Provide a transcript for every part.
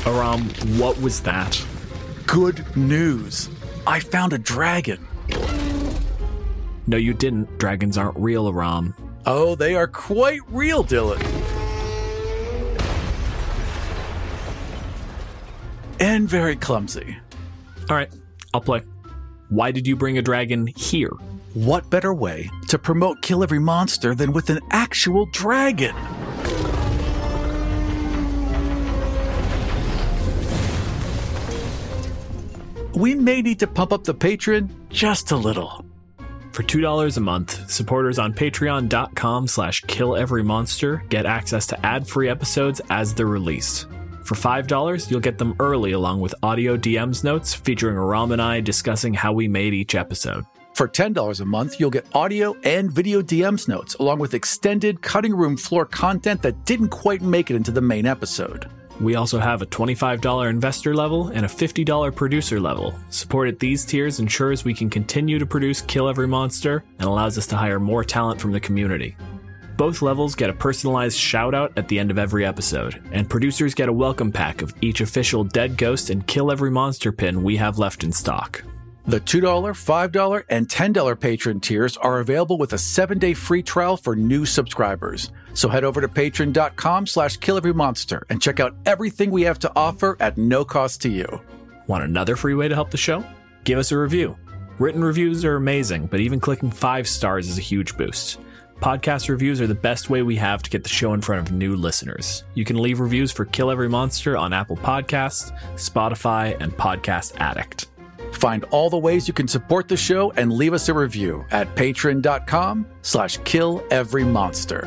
Aram, what was that? Good news. I found a dragon. No, you didn't. Dragons aren't real, Aram. Oh, they are quite real, Dylan. And very clumsy. All right, I'll play. Why did you bring a dragon here? What better way to promote Kill Every Monster than with an actual dragon? We may need to pump up the Patreon just a little. For $2 a month, supporters on patreon.com/killeverymonster get access to ad-free episodes as they're released. For $5, you'll get them early along with audio DMs notes featuring Aram and I discussing how we made each episode. For $10 a month, you'll get audio and video DMs notes along with extended cutting room floor content that didn't quite make it into the main episode. We also have a $25 investor level and a $50 producer level. Support at these tiers ensures we can continue to produce Kill Every Monster and allows us to hire more talent from the community. Both levels get a personalized shout-out at the end of every episode, and producers get a welcome pack of each official Dead Ghost and Kill Every Monster pin we have left in stock. The $2, $5, and $10 patron tiers are available with a 7-day free trial for new subscribers. So head over to patreon.com/killeverymonster and check out everything we have to offer at no cost to you. Want another free way to help the show? Give us a review. Written reviews are amazing, but even clicking 5 stars is a huge boost. Podcast reviews are the best way we have to get the show in front of new listeners. You can leave reviews for Kill Every Monster on Apple Podcasts, Spotify, and Podcast Addict. Find all the ways you can support the show and leave us a review at patreon.com/killeverymonster.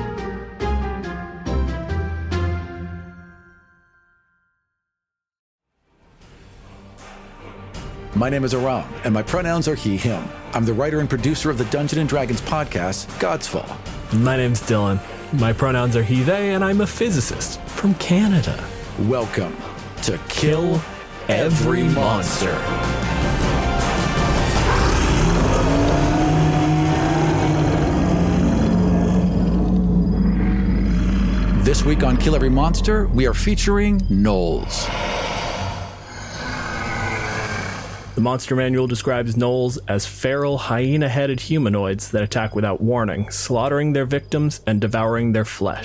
My name is Aram, and my pronouns are he, him. I'm the writer and producer of the Dungeons & Dragons podcast, God's Fall. My name's Dylan. My pronouns are he, they, and I'm a physicist from Canada. Welcome to Kill Every Monster. This week on Kill Every Monster, we are featuring gnolls. The Monster Manual describes gnolls as feral, hyena-headed humanoids that attack without warning, slaughtering their victims and devouring their flesh.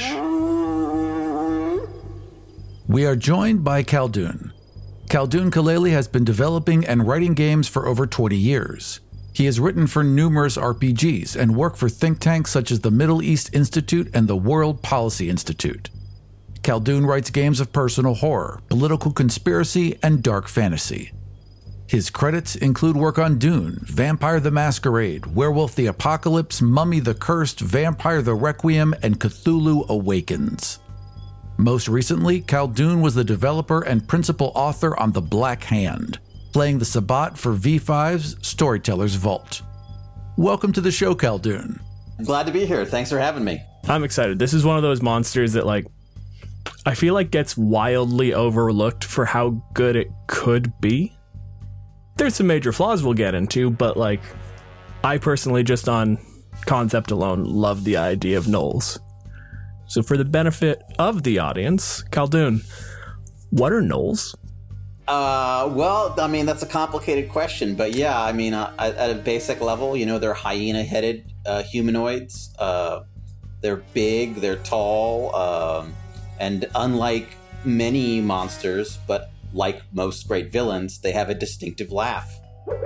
We are joined by Khaldun. Khaldun Khaleili has been developing and writing games for over 20 years. He has written for numerous RPGs and worked for think tanks such as the Middle East Institute and the World Policy Institute. Khaldun writes games of personal horror, political conspiracy, and dark fantasy. His credits include work on Dune, Vampire the Masquerade, Werewolf the Apocalypse, Mummy the Cursed, Vampire the Requiem, and Cthulhu Awakens. Most recently, Khaldun was the developer and principal author on The Black Hand, playing the Sabbat for V5's Storyteller's Vault. Welcome to the show, Khaldun. Glad to be here. Thanks for having me. I'm excited. This is one of those monsters that, I feel like gets wildly overlooked for how good it could be. There's some major flaws we'll get into, but I personally, just on concept alone, love the idea of gnolls. So for the benefit of the audience, Khaldun, what are gnolls? Well, I mean, that's a complicated question, but yeah, I mean, at a basic level, they're hyena-headed humanoids. They're big, they're tall, and unlike many monsters, but like most great villains, they have a distinctive laugh.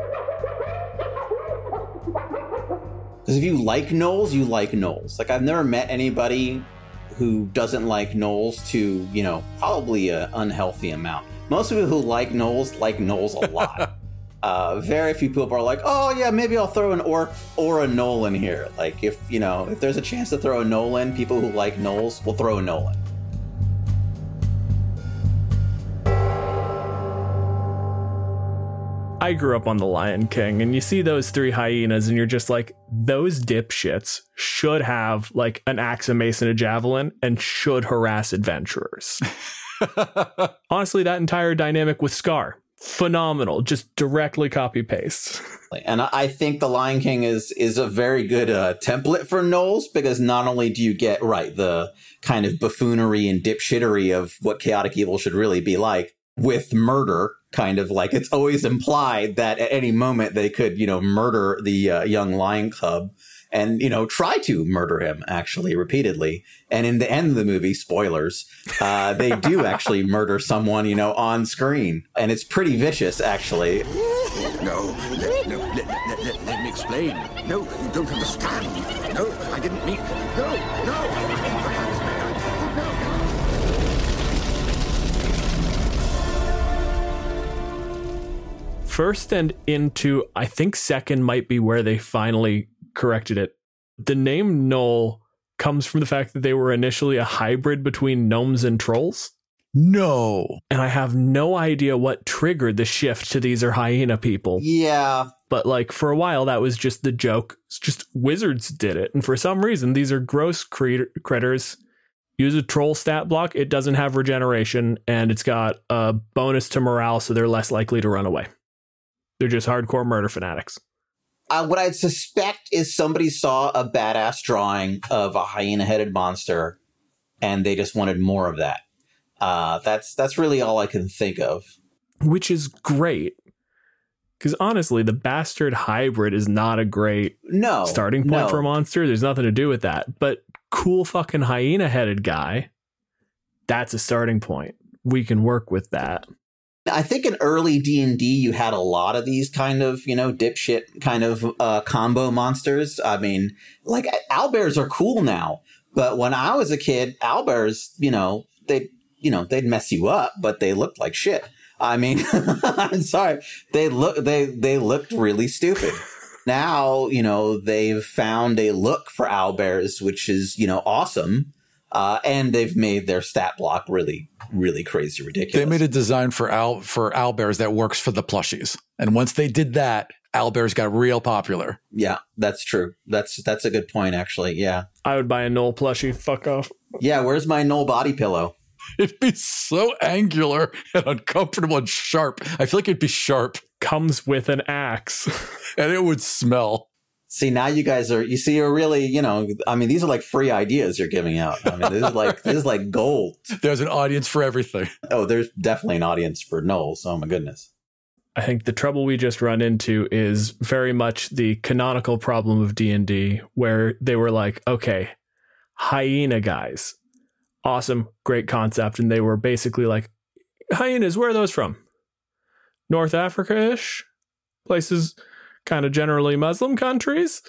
Because if you like gnolls, you like gnolls. I've never met anybody who doesn't like gnolls to, probably an unhealthy amount. Most people who like gnolls a lot. Very few people are like, oh yeah, maybe I'll throw an orc or a gnoll in here. If there's a chance to throw a gnoll in, people who like gnolls will throw a gnoll in. I grew up on The Lion King, and you see those 3 hyenas, and you're just like, those dipshits should have an axe, a mace, and a javelin, and should harass adventurers. Honestly, that entire dynamic with Scar, phenomenal. Just directly copy paste. And I think The Lion King is a very good template for gnolls, because not only do you get the kind of buffoonery and dipshittery of what chaotic evil should really be like, with murder, kind of like it's always implied that at any moment they could, murder the young lion cub and, try to murder him actually repeatedly. And in the end of the movie, spoilers, they do actually murder someone, on screen. And it's pretty vicious, actually. No, let me explain. No, you don't understand. No, I didn't mean. No. First and into, I think second might be where they finally corrected it. The name Gnoll comes from the fact that they were initially a hybrid between gnomes and trolls. No. And I have no idea what triggered the shift to these are hyena people. Yeah. But for a while, that was just the joke. It's just wizards did it. And for some reason, these are gross critters. Use a troll stat block. It doesn't have regeneration, and it's got a bonus to morale, so they're less likely to run away. They're just hardcore murder fanatics. What I'd suspect is somebody saw a badass drawing of a hyena-headed monster, and they just wanted more of that. That's really all I can think of. Which is great. Because honestly, the bastard hybrid is not a great starting point for a monster. There's nothing to do with that. But cool fucking hyena-headed guy, that's a starting point. We can work with that. I think in early D&D, you had a lot of these kind of, dipshit kind of combo monsters. I mean, owlbears are cool now. But when I was a kid, owlbears, they'd mess you up, but they looked like shit. I mean, I'm sorry. They looked really stupid. Now, they've found a look for owlbears, which is, awesome. And they've made their stat block really, really crazy ridiculous. They made a design for owlbears that works for the plushies. And once they did that, owlbears got real popular. Yeah, that's true. That's a good point, actually. Yeah. I would buy a Gnoll plushie. Fuck off. Yeah, where's my Gnoll body pillow? It'd be so angular and uncomfortable and sharp. I feel like it'd be sharp. Comes with an axe. And it would smell. See, now you guys you're really, these are like free ideas you're giving out. I mean, this is like gold. There's an audience for everything. Oh, there's definitely an audience for gnolls. Oh my goodness. I think the trouble we just run into is very much the canonical problem of D&D, where they were like, okay, hyena guys. Awesome, great concept. And they were basically like, hyenas, where are those from? North Africa-ish? Places kind of generally Muslim countries?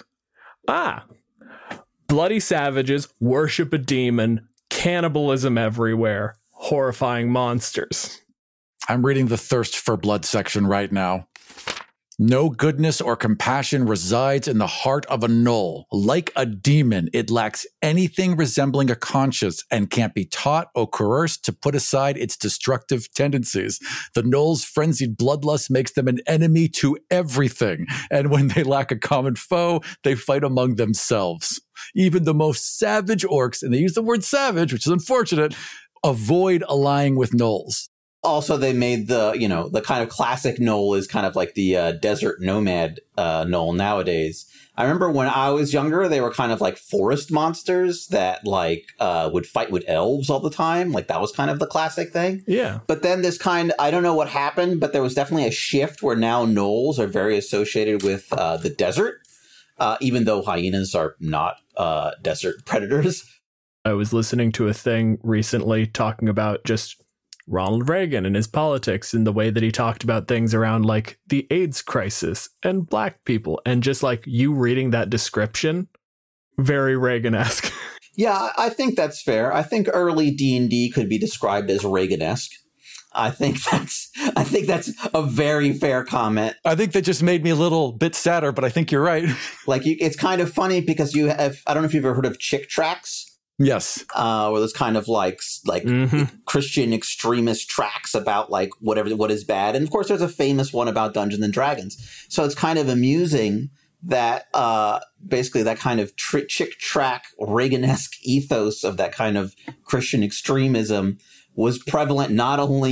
Bloody savages, worship a demon, cannibalism everywhere, horrifying monsters. I'm reading the Thirst for Blood section right now. No goodness or compassion resides in the heart of a gnoll. Like a demon, it lacks anything resembling a conscience and can't be taught or coerced to put aside its destructive tendencies. The gnoll's frenzied bloodlust makes them an enemy to everything. And when they lack a common foe, they fight among themselves. Even the most savage orcs, and they use the word savage, which is unfortunate, avoid allying with gnolls. Also, they made the kind of classic gnoll is kind of like the desert nomad gnoll nowadays. I remember when I was younger, they were kind of like forest monsters that would fight with elves all the time. Like that was kind of the classic thing. Yeah. But then I don't know what happened, but there was definitely a shift where now gnolls are very associated with the desert, even though hyenas are not desert predators. I was listening to a thing recently talking about just Ronald Reagan and his politics and the way that he talked about things around like the AIDS crisis and black people, and just like you reading that description, very Reagan-esque. Yeah, I think that's fair. I think early D&D could be described as Reagan-esque. I think that's a very fair comment. I think that just made me a little bit sadder, but I think you're right. It's kind of funny because you have, I don't know if you've ever heard of chick tracts. Yes. Where there's kind of like Christian extremist tracks about like what is bad. And of course, there's a famous one about Dungeons and Dragons. So it's kind of amusing that basically that kind of chick track Reagan-esque ethos of that kind of Christian extremism was prevalent not only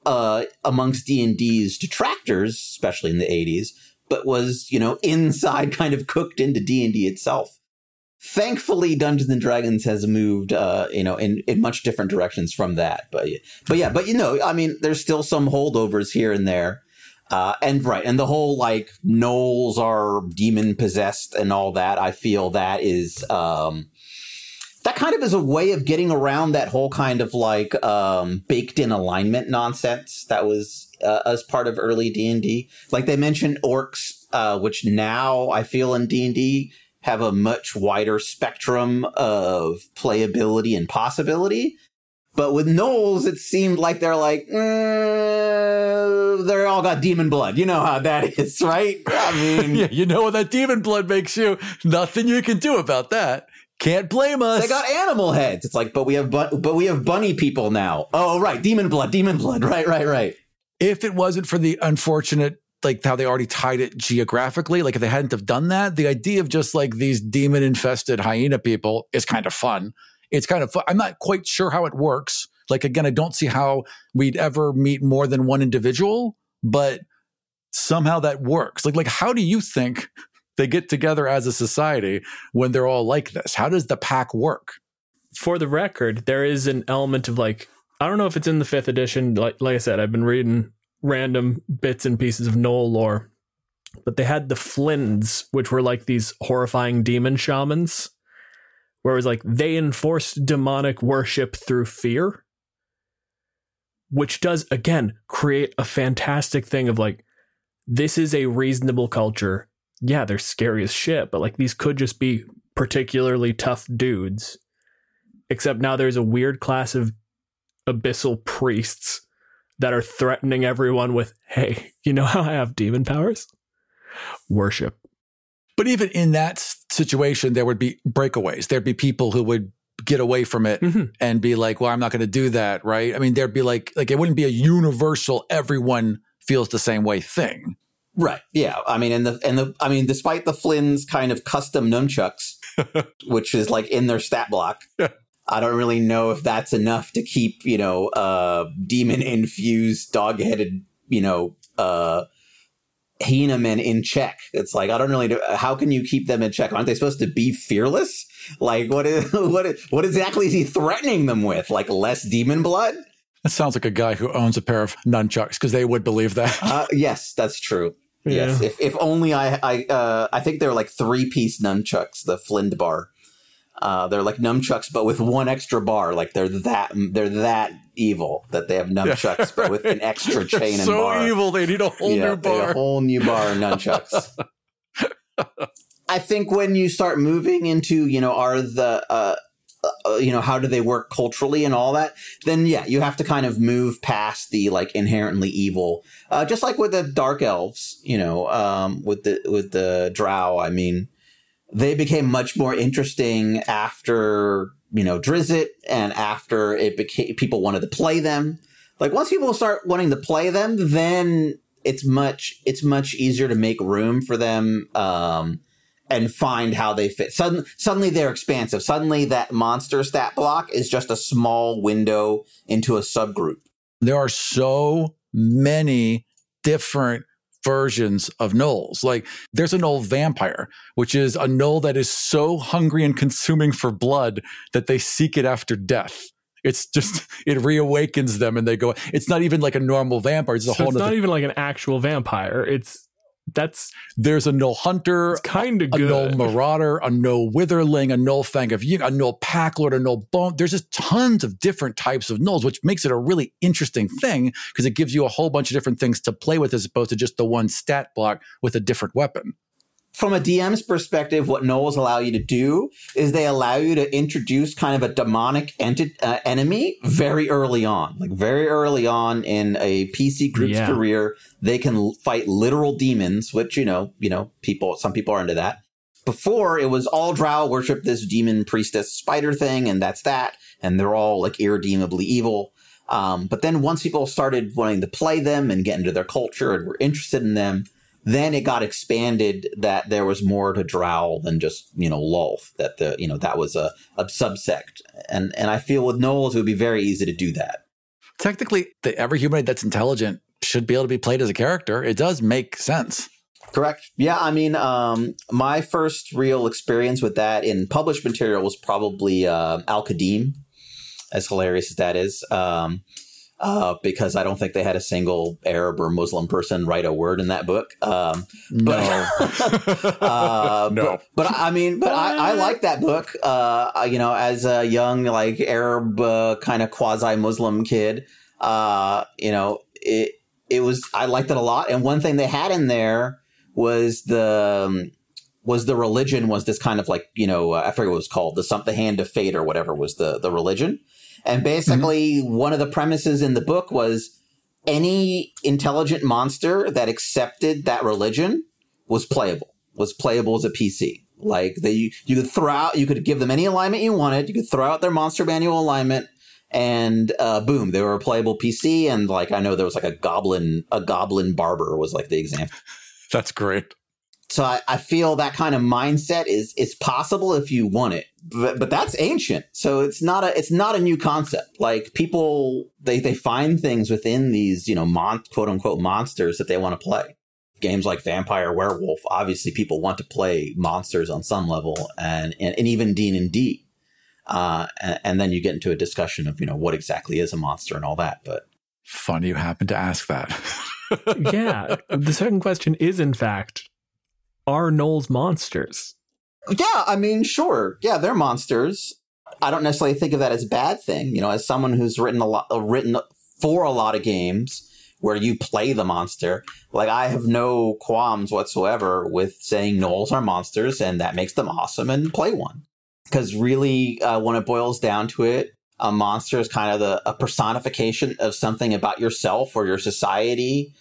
amongst D&D's detractors, especially in the 80s, but was, inside kind of cooked into D&D itself. Thankfully, Dungeons and Dragons has moved, in much different directions from that. But there's still some holdovers here and there. And the whole, like, gnolls are demon possessed and all that, I feel that is, that kind of is a way of getting around that whole kind of, like, baked in alignment nonsense that was as part of early D&D. Like, they mentioned orcs, which now I feel in D&D have a much wider spectrum of playability and possibility. But with gnolls, it seemed like they're like, they're all got demon blood. You know how that is, right? I mean, yeah, you know what that demon blood makes you. Nothing you can do about that. Can't blame us. They got animal heads. It's like, but we have bunny people now. Oh, right, demon blood. Right. If it wasn't for the unfortunate, like how they already tied it geographically, like if they hadn't have done that, the idea of just like these demon infested hyena people is kind of fun. It's kind of fun. I'm not quite sure how it works. Like, again, I don't see how we'd ever meet more than one individual, but somehow that works. Like, how do you think they get together as a society when they're all like this? How does the pack work? For the record, there is an element of, like, I don't know if it's in the 5th edition. Like I said, I've been reading random bits and pieces of Gnoll lore, but they had the Flyns, which were like these horrifying demon shamans, where it was like they enforced demonic worship through fear, which does, again, create a fantastic thing of like, this is a reasonable culture. Yeah, they're scary as shit, but like these could just be particularly tough dudes. Except now there's a weird class of abyssal priests that are threatening everyone with, hey, you know how I have demon powers? Worship. But even in that situation, there would be breakaways. There'd be people who would get away from it and be like, well, I'm not going to do that, right? I mean, there'd be like it wouldn't be a universal, everyone feels the same way thing. Right. Yeah. I mean, despite the Flynn's kind of custom nunchucks, which is like in their stat block, I don't really know if that's enough to keep, demon infused, dog-headed, hyena men in check. It's like, I don't really know. How can you keep them in check? Aren't they supposed to be fearless? Like, what exactly is he threatening them with? Like less demon blood? That sounds like a guy who owns a pair of nunchucks, because they would believe that. Yes, that's true. Yeah. Yes, if only I think they're like 3-piece nunchucks, the Flynd bar. They're like nunchucks, but with one extra bar. Like they're that evil that they have nunchucks, but with an extra chain and bar. So evil, they need a whole new bar. A whole new bar of nunchucks. I think when you start moving into, how do they work culturally and all that, then yeah, you have to kind of move past the like inherently evil. Just like with the dark elves, with the drow. I mean, they became much more interesting after, Drizzt, and after it became people wanted to play them. Like once people start wanting to play them, then it's much easier to make room for them and find how they fit. Suddenly they're expansive. Suddenly that monster stat block is just a small window into a subgroup. There are so many different versions of gnolls. Like there's a gnoll vampire, which is a gnoll that is so hungry and consuming for blood that they seek it after death. It's just, it reawakens them and they go, it's not even like a normal vampire. It's It's not even like an actual vampire. There's a gnoll hunter, kind of good. A gnoll marauder, a gnoll witherling, a gnoll fang of Ying, a gnoll packlord, a gnoll bone. There's just tons of different types of gnolls, which makes it a really interesting thing because it gives you a whole bunch of different things to play with as opposed to just the one stat block with a different weapon. From a DM's perspective, what gnolls allow you to do is they allow you to introduce kind of a demonic enemy very early on. Like very early on in a PC group's career, they can fight literal demons, which, some people are into that. Before, it was all drow worship this demon priestess spider thing, and that's that. And they're all like irredeemably evil. But then once people started wanting to play them and get into their culture and were interested in them, then it got expanded that there was more to drow than just, Lolth, that that was a subsect. And I feel with gnolls, it would be very easy to do that. Technically, every humanoid that's intelligent should be able to be played as a character. It does make sense. Correct. Yeah, I mean, my first real experience with that in published material was probably Al-Qadim, as hilarious as that is, because I don't think they had a single Arab or Muslim person write a word in that book. No. No. But I like that book, as a young, like, Arab kind of quasi-Muslim kid. I liked it a lot. And one thing they had in there was the religion was this kind of like, I forget what it was called, the Hand of Fate or whatever was the religion. And basically one of the premises in the book was any intelligent monster that accepted that religion was playable as a PC. Like you could give them any alignment you wanted. You could throw out their monster manual alignment and boom, they were a playable PC. And like, I know there was like a goblin barber was like the example. That's great. So I feel that kind of mindset is possible if you want it, but that's ancient. So it's not a new concept. Like people, they find things within these, quote unquote monsters that they want to play. Games like Vampire Werewolf, obviously people want to play monsters on some level, and even D&D. And then you get into a discussion of, what exactly is a monster and all that. But funny you happen to ask that. Yeah. The second question is, in fact, are gnolls monsters? Yeah, I mean, sure. Yeah, they're monsters. I don't necessarily think of that as a bad thing. As someone who's written for a lot of games where you play the monster, like I have no qualms whatsoever with saying gnolls are monsters and that makes them awesome and play one. Because really, when it boils down to it, a monster is kind of a personification of something about yourself or your society,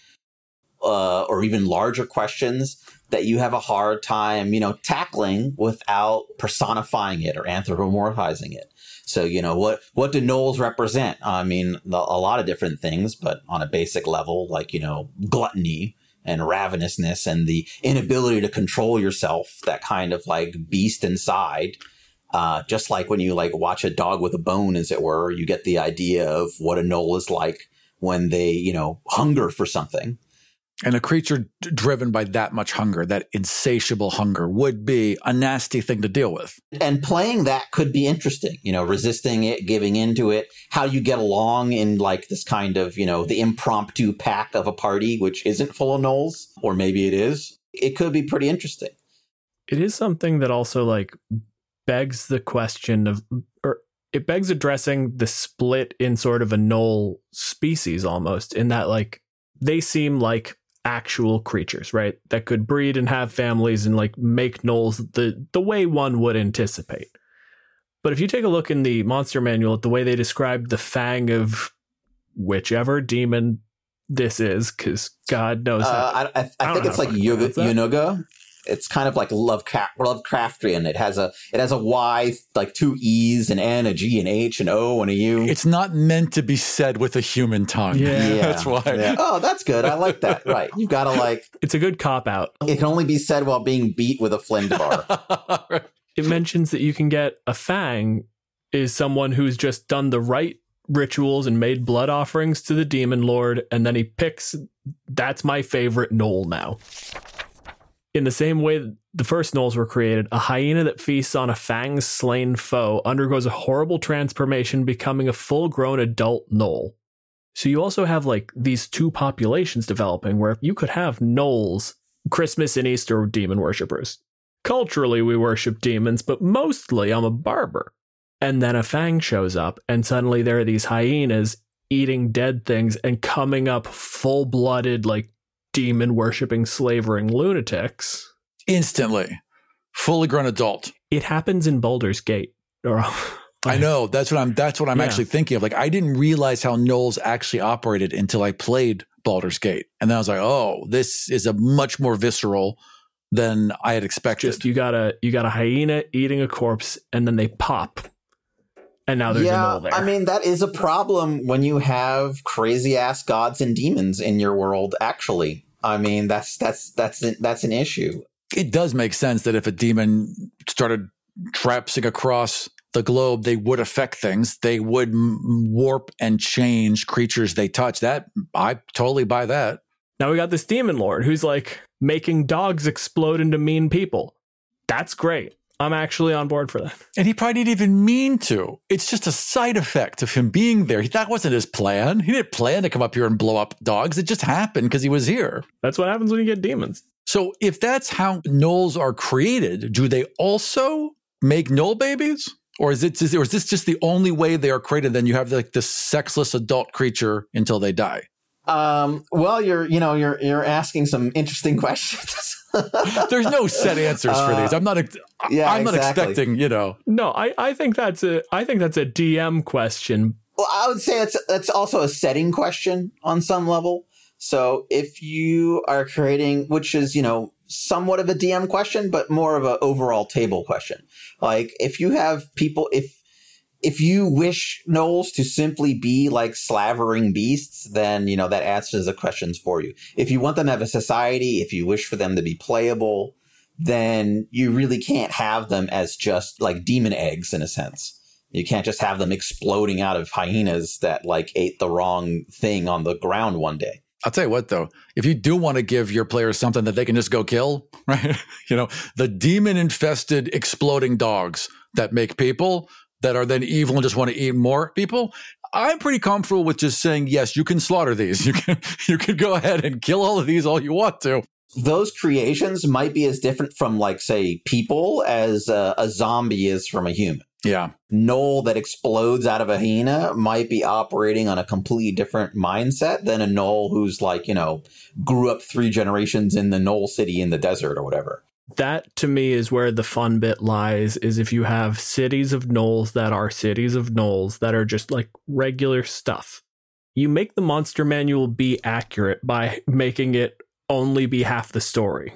or even larger questions that you have a hard time, tackling without personifying it or anthropomorphizing it. So, what do gnolls represent? I mean, a lot of different things, but on a basic level, like, gluttony and ravenousness and the inability to control yourself, that kind of like beast inside. Just like when you like watch a dog with a bone, as it were, you get the idea of what a gnoll is like when they, hunger for something. And a creature driven by that much hunger, that insatiable hunger, would be a nasty thing to deal with. And playing that could be interesting, resisting it, giving into it, how you get along in like this kind of, the impromptu pack of a party, which isn't full of gnolls, or maybe it is. It could be pretty interesting. It is something that also like begs the question of, or it begs addressing the split in sort of a gnoll species almost, in that like they seem like actual creatures, right? That could breed and have families and like make gnolls the way one would anticipate. But if you take a look in the monster manual at the way they describe the fang of whichever demon this is, because God knows how. I think it's like Yunuga. It's kind of like Lovecraftian. It has a Y, like 2 E's, an N, a G, an H, an O, and a U. It's not meant to be said with a human tongue. Yeah. That's why. Yeah. Oh, that's good. I like that. Right. You've got to like... It's a good cop-out. It can only be said while being beat with a flint bar. It mentions that you can get a fang is someone who's just done the right rituals and made blood offerings to the demon lord, and then he picks, that's my favorite gnoll now. In the same way the first gnolls were created, a hyena that feasts on a fang's slain foe undergoes a horrible transformation, becoming a full-grown adult gnoll. So you also have like these two populations developing where you could have gnolls, Christmas and Easter demon worshippers. Culturally, we worship demons, but mostly I'm a barber. And then a fang shows up, and suddenly there are these hyenas eating dead things and coming up full-blooded, like, demon-worshipping, slavering lunatics. Instantly. Fully grown adult. It happens in Baldur's Gate. I know. That's what I'm actually thinking of. Like, I didn't realize how gnolls actually operated until I played Baldur's Gate. And then I was like, oh, this is a much more visceral than I had expected. Just you got a hyena eating a corpse, and then they pop. And now there's a gnoll there. I mean, that is a problem when you have crazy ass gods and demons in your world, actually. I mean, that's an issue. It does make sense that if a demon started traipsing across the globe, they would affect things. They would warp and change creatures they touch. That I totally buy that. Now we got this demon lord who's like making dogs explode into mean people. That's great. I'm actually on board for that. And he probably didn't even mean to. It's just a side effect of him being there. That wasn't his plan. He didn't plan to come up here and blow up dogs. It just happened because he was here. That's what happens when you get demons. So if that's how gnolls are created, do they also make gnoll babies? Or is this just the only way they are created? Then you have like this sexless adult creature until they die. Well, you're asking some interesting questions. There's no set answers for these. I'm not expecting, No, I think that's a DM question. Well, I would say that's also a setting question on some level. So if you are creating, which is, somewhat of a DM question, but more of an overall table question. Like if you have people, if you wish gnolls to simply be like slavering beasts, then, that answers the questions for you. If you want them to have a society, if you wish for them to be playable, then you really can't have them as just like demon eggs in a sense. You can't just have them exploding out of hyenas that like ate the wrong thing on the ground one day. I'll tell you what, though, if you do want to give your players something that they can just go kill, right? The demon-infested exploding dogs that make people that are then evil and just want to eat more people, I'm pretty comfortable with just saying, yes, you can slaughter these. You can go ahead and kill all of these all you want to. Those creations might be as different from, like, say, people as a zombie is from a human. Yeah. Gnoll that explodes out of a hyena might be operating on a completely different mindset than a gnoll who's like, grew up 3 generations in the gnoll city in the desert or whatever. That to me is where the fun bit lies, is if you have cities of gnolls that are cities of gnolls that are just like regular stuff. You make the monster manual be accurate by making it only be half the story.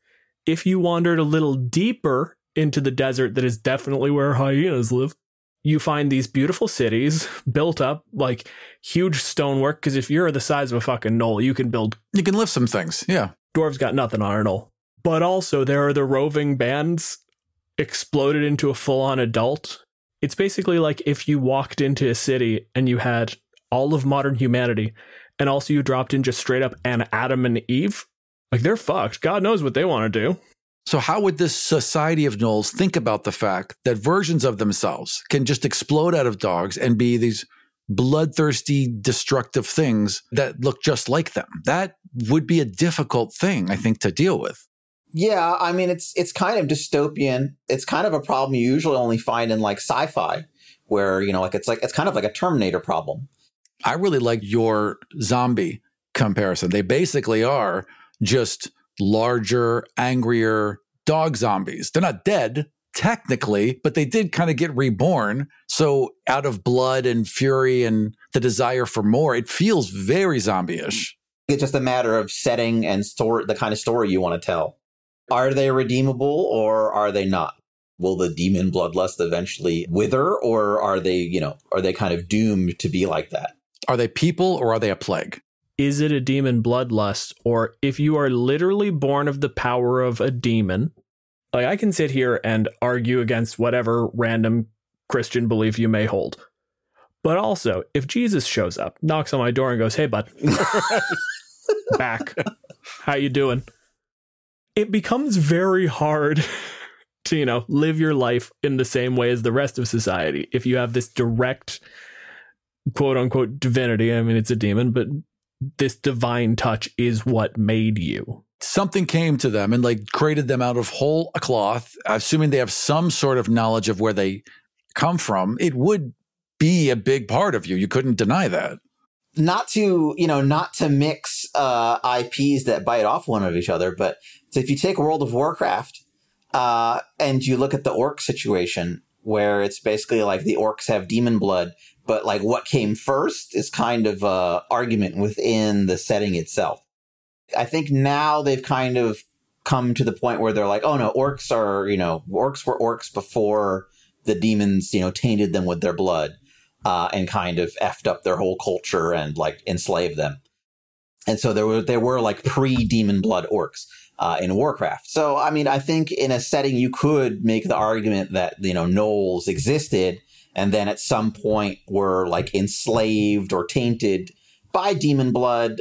If you wandered a little deeper into the desert, that is definitely where hyenas live, you find these beautiful cities built up like huge stonework, because if you're the size of a fucking gnoll, you can lift some things. Yeah. Dwarves got nothing on a gnoll. But also there are the roving bands exploded into a full-on adult. It's basically like if you walked into a city and you had all of modern humanity, and also you dropped in just straight up an Adam and Eve. Like, they're fucked. God knows what they want to do. So how would this society of gnolls think about the fact that versions of themselves can just explode out of dogs and be these bloodthirsty, destructive things that look just like them? That would be a difficult thing, I think, to deal with. Yeah, I mean, it's kind of dystopian. It's kind of a problem you usually only find in like sci-fi, where, it's kind of like a Terminator problem. I really like your zombie comparison. They basically are just larger, angrier dog zombies. They're not dead, technically, but they did kind of get reborn. So out of blood and fury and the desire for more, it feels very zombie-ish. It's just a matter of setting and story, the kind of story you want to tell. Are they redeemable or are they not? Will the demon bloodlust eventually wither, or are they kind of doomed to be like that? Are they people or are they a plague? Is it a demon bloodlust? Or if you are literally born of the power of a demon, like, I can sit here and argue against whatever random Christian belief you may hold. But also, if Jesus shows up, knocks on my door and goes, "Hey, bud, back. How you doing?" It becomes very hard to, live your life in the same way as the rest of society. If you have this direct, quote unquote, divinity, I mean, it's a demon, but this divine touch is what made you. Something came to them and like created them out of whole cloth, assuming they have some sort of knowledge of where they come from. It would be a big part of you. You couldn't deny that. Not to mix IPs that bite off one of each other, but so if you take World of Warcraft and you look at the orc situation, where it's basically like the orcs have demon blood, but like what came first is kind of an argument within the setting itself. I think now they've kind of come to the point where they're like, oh no, orcs were orcs before the demons, tainted them with their blood. And kind of effed up their whole culture and like enslaved them. And so there were like pre-demon blood orcs. in Warcraft. So, I mean, I think in a setting you could make the argument that, gnolls existed and then at some point were like enslaved or tainted by demon blood,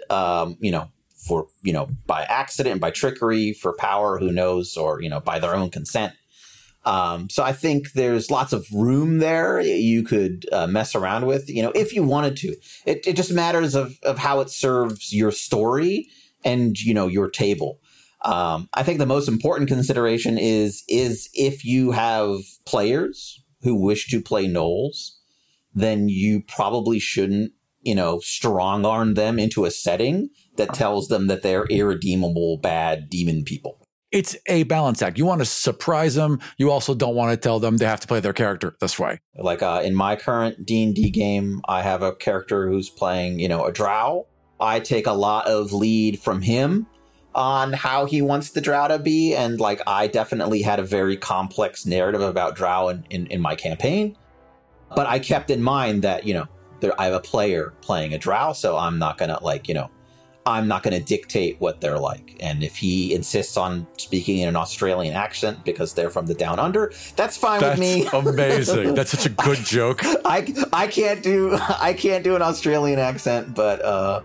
by accident, by trickery, for power, who knows, or, by their own consent. So I think there's lots of room there you could mess around with, if you wanted to. It just matters of how it serves your story and, your table. I think the most important consideration is if you have players who wish to play gnolls, then you probably shouldn't, strong arm them into a setting that tells them that they're irredeemable, bad demon people. It's a balance act. You want to surprise them. You also don't want to tell them they have to play their character this way. Like in my current D&D game, I have a character who's playing, a drow. I take a lot of lead from him on how he wants the drow to be. And like, I definitely had a very complex narrative about drow in my campaign. But I kept in mind that, I have a player playing a drow, so I'm not going to I'm not going to dictate what they're like. And if he insists on speaking in an Australian accent because they're from the Down Under, that's fine with me. That's amazing. That's such a good joke. I can't do an Australian accent, but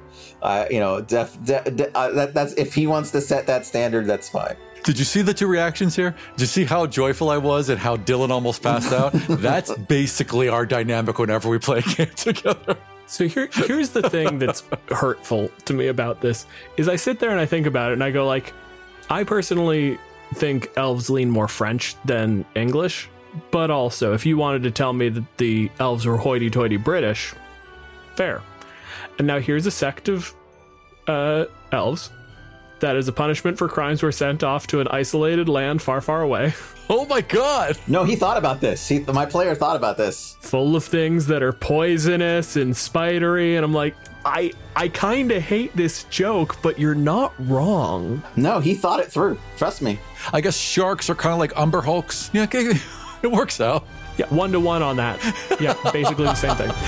that's if he wants to set that standard, that's fine. Did you see the two reactions here? Did you see how joyful I was and how Dylan almost passed out? That's basically our dynamic whenever we play a game together. So here's the thing that's hurtful to me about this, is I sit there and I think about it and I go like, I personally think elves lean more French than English, but also if you wanted to tell me that the elves were hoity-toity British, fair. And now here's a sect of elves that as a punishment for crimes were sent off to an isolated land far, far away. Oh my God. No, he thought about this. My player thought about this. Full of things that are poisonous and spidery. And I'm like, I kind of hate this joke, but you're not wrong. No, he thought it through. Trust me. I guess sharks are kind of like Umber Hulks. Yeah, okay, it works out. Yeah, 1-to-1 on that. Yeah, basically the same thing.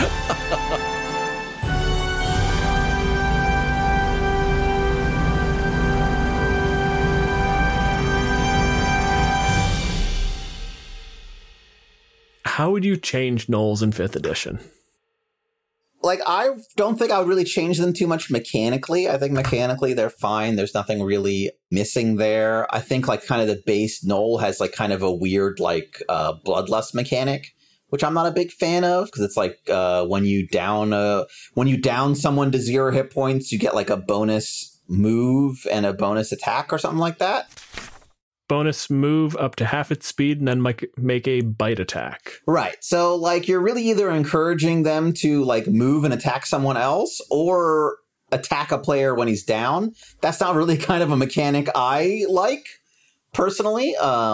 How would you change gnolls in 5th edition? Like, I don't think I would really change them too much mechanically. I think mechanically they're fine. There's nothing really missing there. I think like kind of the base gnoll has like kind of a weird like bloodlust mechanic, which I'm not a big fan of, because it's like when you down someone to 0 hit points, you get like a bonus move and a bonus attack or something like that. Bonus move up to half its speed and then make a bite attack. Right. So like you're really either encouraging them to like move and attack someone else or attack a player when he's down. That's not really kind of a mechanic I like personally.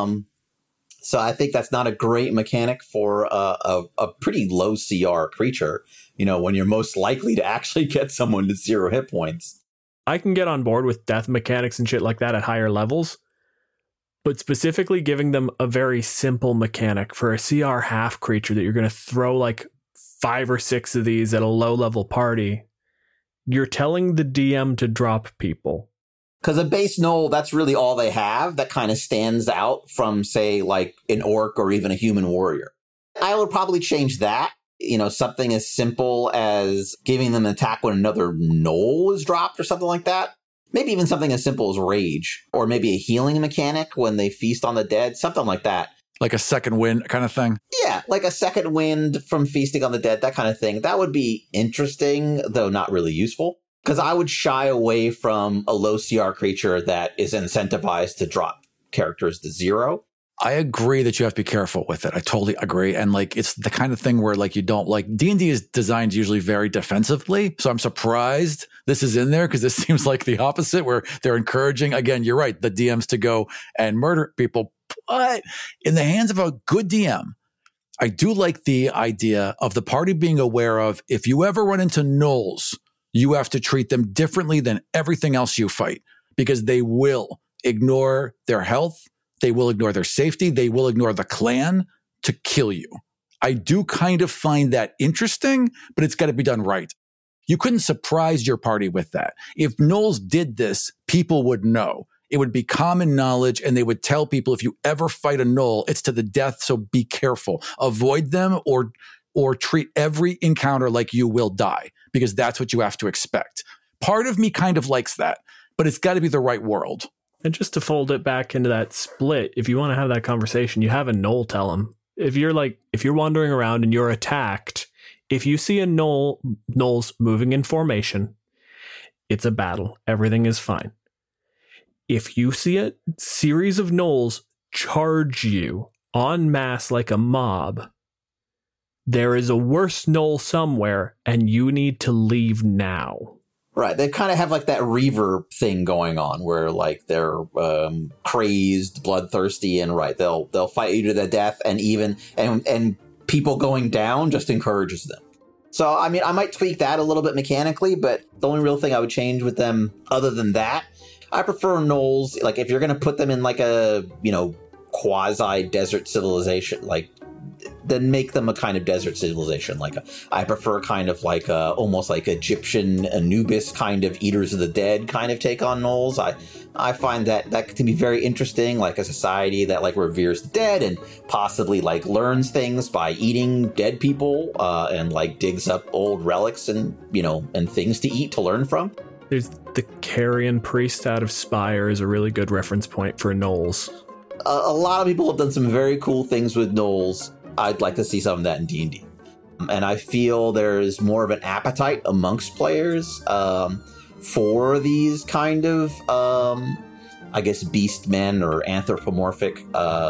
So I think that's not a great mechanic for a pretty low CR creature, when you're most likely to actually get someone to 0 hit points. I can get on board with death mechanics and shit like that at higher levels. But specifically giving them a very simple mechanic for a CR half creature that you're going to throw like 5 or 6 of these at a low level party, you're telling the DM to drop people. Because a base gnoll, that's really all they have that kind of stands out from, say, like an orc or even a human warrior. I would probably change that. Something as simple as giving them an attack when another gnoll is dropped or something like that. Maybe even something as simple as rage, or maybe a healing mechanic when they feast on the dead, something like that. Like a second wind kind of thing? Yeah, like a second wind from feasting on the dead, that kind of thing. That would be interesting, though not really useful. Because I would shy away from a low CR creature that is incentivized to drop characters to 0. I agree that you have to be careful with it. I totally agree. And like, it's the kind of thing where like you don't like D&D is designed usually very defensively. So I'm surprised this is in there because this seems like the opposite where they're encouraging, again, you're right, the DMs to go and murder people. But in the hands of a good DM, I do like the idea of the party being aware of if you ever run into gnolls, you have to treat them differently than everything else you fight because they will ignore their health. They will ignore their safety. They will ignore the clan to kill you. I do kind of find that interesting, but it's got to be done right. You couldn't surprise your party with that. If gnolls did this, people would know. it would be common knowledge, and they would tell people, if you ever fight a gnoll, it's to the death, so be careful. Avoid them or treat every encounter like you will die, because that's what you have to expect. Part of me kind of likes that, but it's got to be the right world. And just to fold it back into that split, if you want to have that conversation, you have a gnoll tell them. If you're wandering around and you're attacked, if you see gnolls moving in formation, it's a battle. Everything is fine. If you see a series of gnolls charge you en masse like a mob, there is a worse gnoll somewhere, and you need to leave now. Right. They kind of have like that Reaver thing going on where like they're crazed, bloodthirsty, and right. They'll fight you to the death, and even and people going down just encourages them. So, I mean, I might tweak that a little bit mechanically, but the only real thing I would change with them other than that, I prefer gnolls. Like if you're going to put them in like a, quasi desert civilization, like then make them a kind of desert civilization. Like I prefer kind of like almost like Egyptian Anubis kind of Eaters of the Dead kind of take on gnolls. I find that to be very interesting, like a society that like reveres the dead and possibly like learns things by eating dead people and like digs up old relics and and things to eat to learn from. There's the Carrion Priest out of Spire is a really good reference point for gnolls. A lot of people have done some very cool things with gnolls. I'd like to see some of that in D&D. And I feel there's more of an appetite amongst players for these kind of, I guess, beast men or anthropomorphic,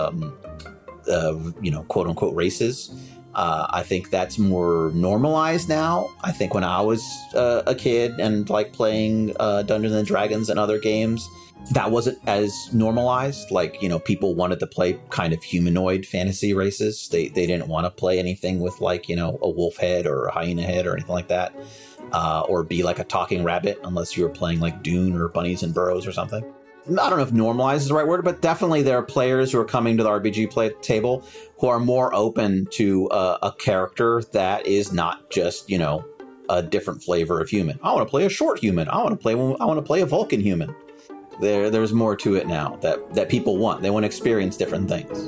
quote unquote races. I think that's more normalized now. I think when I was a kid and like playing Dungeons and Dragons and other games, that wasn't as normalized. Like, people wanted to play kind of humanoid fantasy races. They didn't want to play anything with like, a wolf head or a hyena head or anything like that. Or be like a talking rabbit unless you were playing like Dune or Bunnies and Burrows or something. I don't know if normalized is the right word, but definitely there are players who are coming to the RPG play table who are more open to a character that is not just, a different flavor of human. I want to play a short human. I want to play a Vulcan human. There's more to it now that people want. They want to experience different things.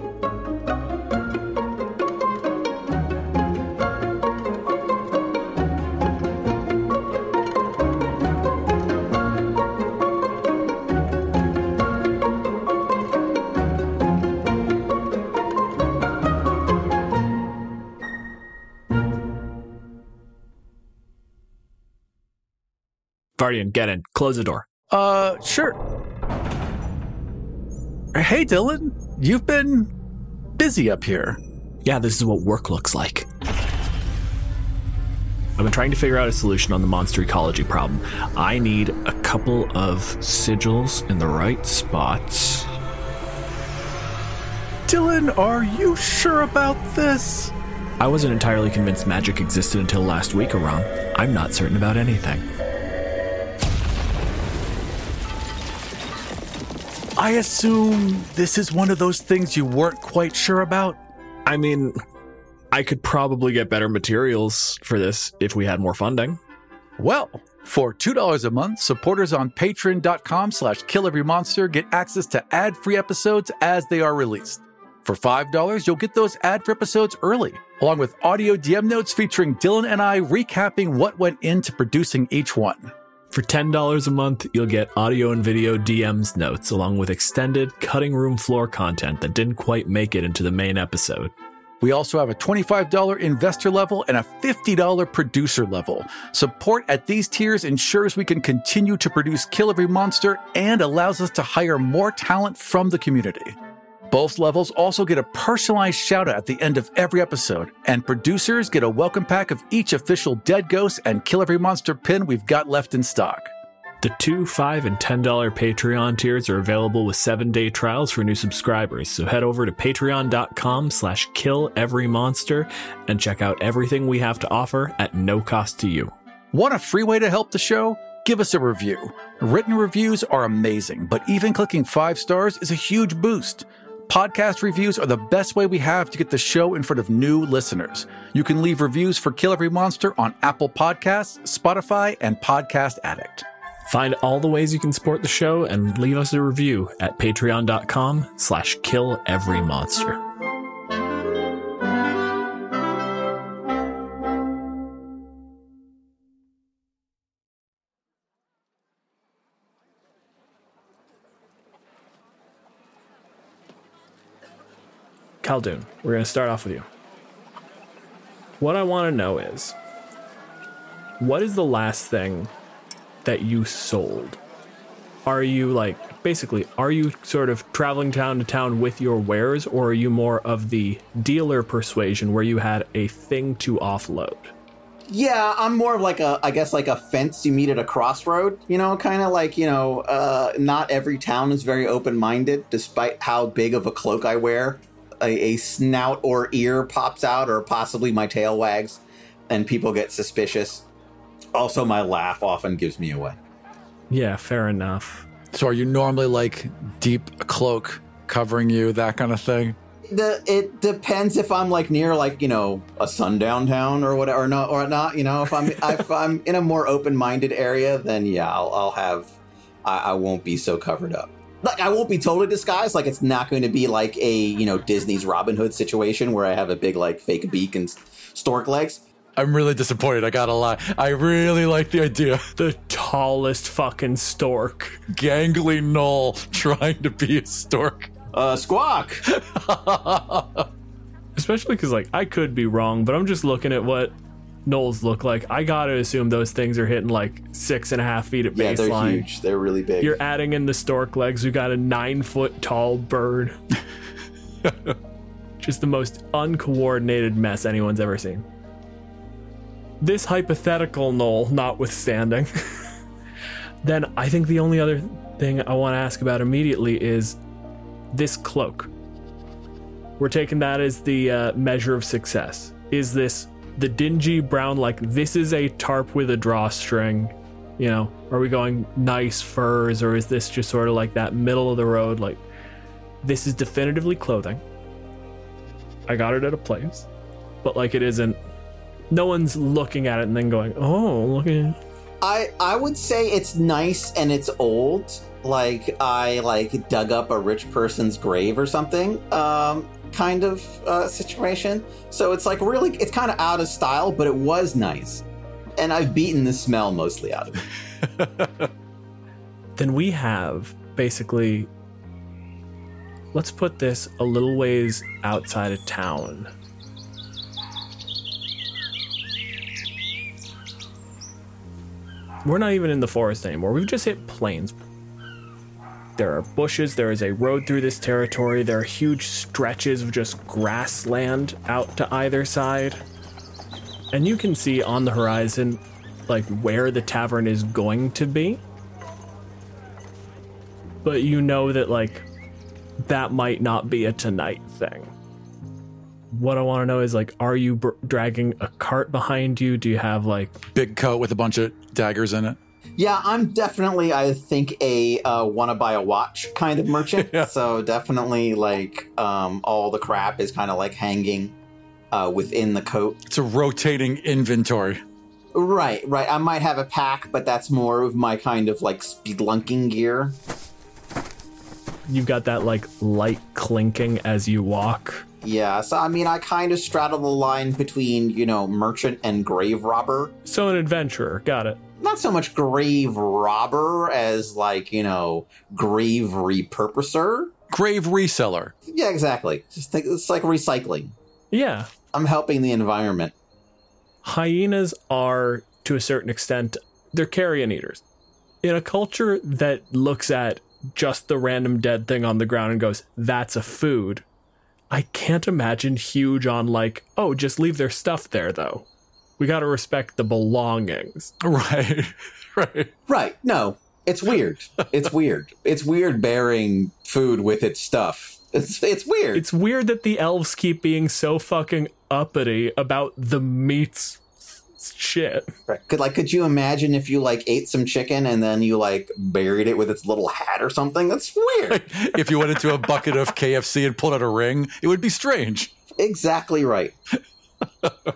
Guardian, get in. Close the door. Sure. Hey, Dylan, you've been busy up here. Yeah, this is what work looks like. I've been trying to figure out a solution on the monster ecology problem. I need a couple of sigils in the right spots. Dylan, are you sure about this? I wasn't entirely convinced magic existed until last week, Aram. I'm not certain about anything. I assume this is one of those things you weren't quite sure about? I mean, I could probably get better materials for this if we had more funding. Well, for $2 a month, supporters on patreon.com/KillEveryMonster get access to ad-free episodes as they are released. For $5, you'll get those ad-free episodes early, along with audio DM notes featuring Dylan and I recapping what went into producing each one. For $10 a month, you'll get audio and video DMs notes, along with extended cutting room floor content that didn't quite make it into the main episode. We also have a $25 investor level and a $50 producer level. Support at these tiers ensures we can continue to produce Kill Every Monster and allows us to hire more talent from the community. Both levels also get a personalized shout-out at the end of every episode, and producers get a welcome pack of each official Dead Ghost and Kill Every Monster pin we've got left in stock. The $2, $5, and $10 Patreon tiers are available with 7-day trials for new subscribers, so head over to patreon.com/KillEveryMonster and check out everything we have to offer at no cost to you. Want a free way to help the show? Give us a review. Written reviews are amazing, but even clicking 5 stars is a huge boost. Podcast reviews are the best way we have to get the show in front of new listeners. You can leave reviews for Kill Every Monster on Apple Podcasts, Spotify, and Podcast Addict. Find all the ways you can support the show and leave us a review at patreon.com/killeverymonster. Khaldun, we're going to start off with you. What I want to know is, what is the last thing that you sold? Are you are you sort of traveling town to town with your wares, or are you more of the dealer persuasion where you had a thing to offload? Yeah, I'm more of like a fence you meet at a crossroad, kind of like, not every town is very open-minded, despite how big of a cloak I wear. A snout or ear pops out, or possibly my tail wags, and people get suspicious. Also, my laugh often gives me away. Yeah, fair enough. So are you normally like deep cloak covering you, that kind of thing? It depends if I'm like near a sundown town or whatever, or not. If I'm in a more open-minded area, then yeah, I won't be so covered up. Like, I won't be totally disguised. Like, it's not going to be like a, Disney's Robin Hood situation where I have a big, fake beak and stork legs. I'm really disappointed, I gotta lie. I really like the idea. The tallest fucking stork. Gangly Knoll trying to be a stork. Squawk! Especially because, I could be wrong, but I'm just looking at what Knolls look like. I gotta assume those things are hitting 6.5 feet at baseline. Yeah, they're huge. They're really big. You're adding in the stork legs. We got a 9-foot tall bird. Just the most uncoordinated mess anyone's ever seen. This hypothetical Knoll notwithstanding, then I think the only other thing I want to ask about immediately is this cloak. We're taking that as the measure of success. Is this the dingy brown, this is a tarp with a drawstring? Are we going nice furs, or is this just sort of that middle of the road, this is definitively clothing? I got it at a place, but it isn't, no one's looking at it and then going, oh, look at it. I would say it's nice and it's old. I dug up a rich person's grave or something. Kind of situation. So it's really, it's kind of out of style, but it was nice. And I've beaten the smell mostly out of it. Then we have basically, let's put this a little ways outside of town. We're not even in the forest anymore. We've just hit plains. There are bushes, there is a road through this territory, there are huge stretches of just grassland out to either side. And you can see on the horizon, where the tavern is going to be. But you know that, that might not be a tonight thing. What I want to know is, are you dragging a cart behind you? Do you have, big coat with a bunch of daggers in it? Yeah, I'm definitely, I think, a wanna buy a watch kind of merchant. Yeah. So definitely, all the crap is kind of, hanging within the coat. It's a rotating inventory. Right. I might have a pack, but that's more of my kind of, spelunking gear. You've got that, light clinking as you walk. Yeah, so, I kind of straddle the line between, merchant and grave robber. So an adventurer, got it. Not so much grave robber as, grave repurposer. Grave reseller. Yeah, exactly. Just think it's like recycling. Yeah. I'm helping the environment. Hyenas are, to a certain extent, they're carrion eaters. In a culture that looks at just the random dead thing on the ground and goes, that's a food, I can't imagine huge on oh, just leave their stuff there, though. We got to respect the belongings. Right. No, it's weird. It's weird. It's weird bearing food with its stuff. It's weird. It's weird that the elves keep being so fucking uppity about the meat's shit. Right. Could you imagine if you ate some chicken and then you buried it with its little hat or something? That's weird. If you went into a bucket of KFC and pulled out a ring, it would be strange. Exactly right.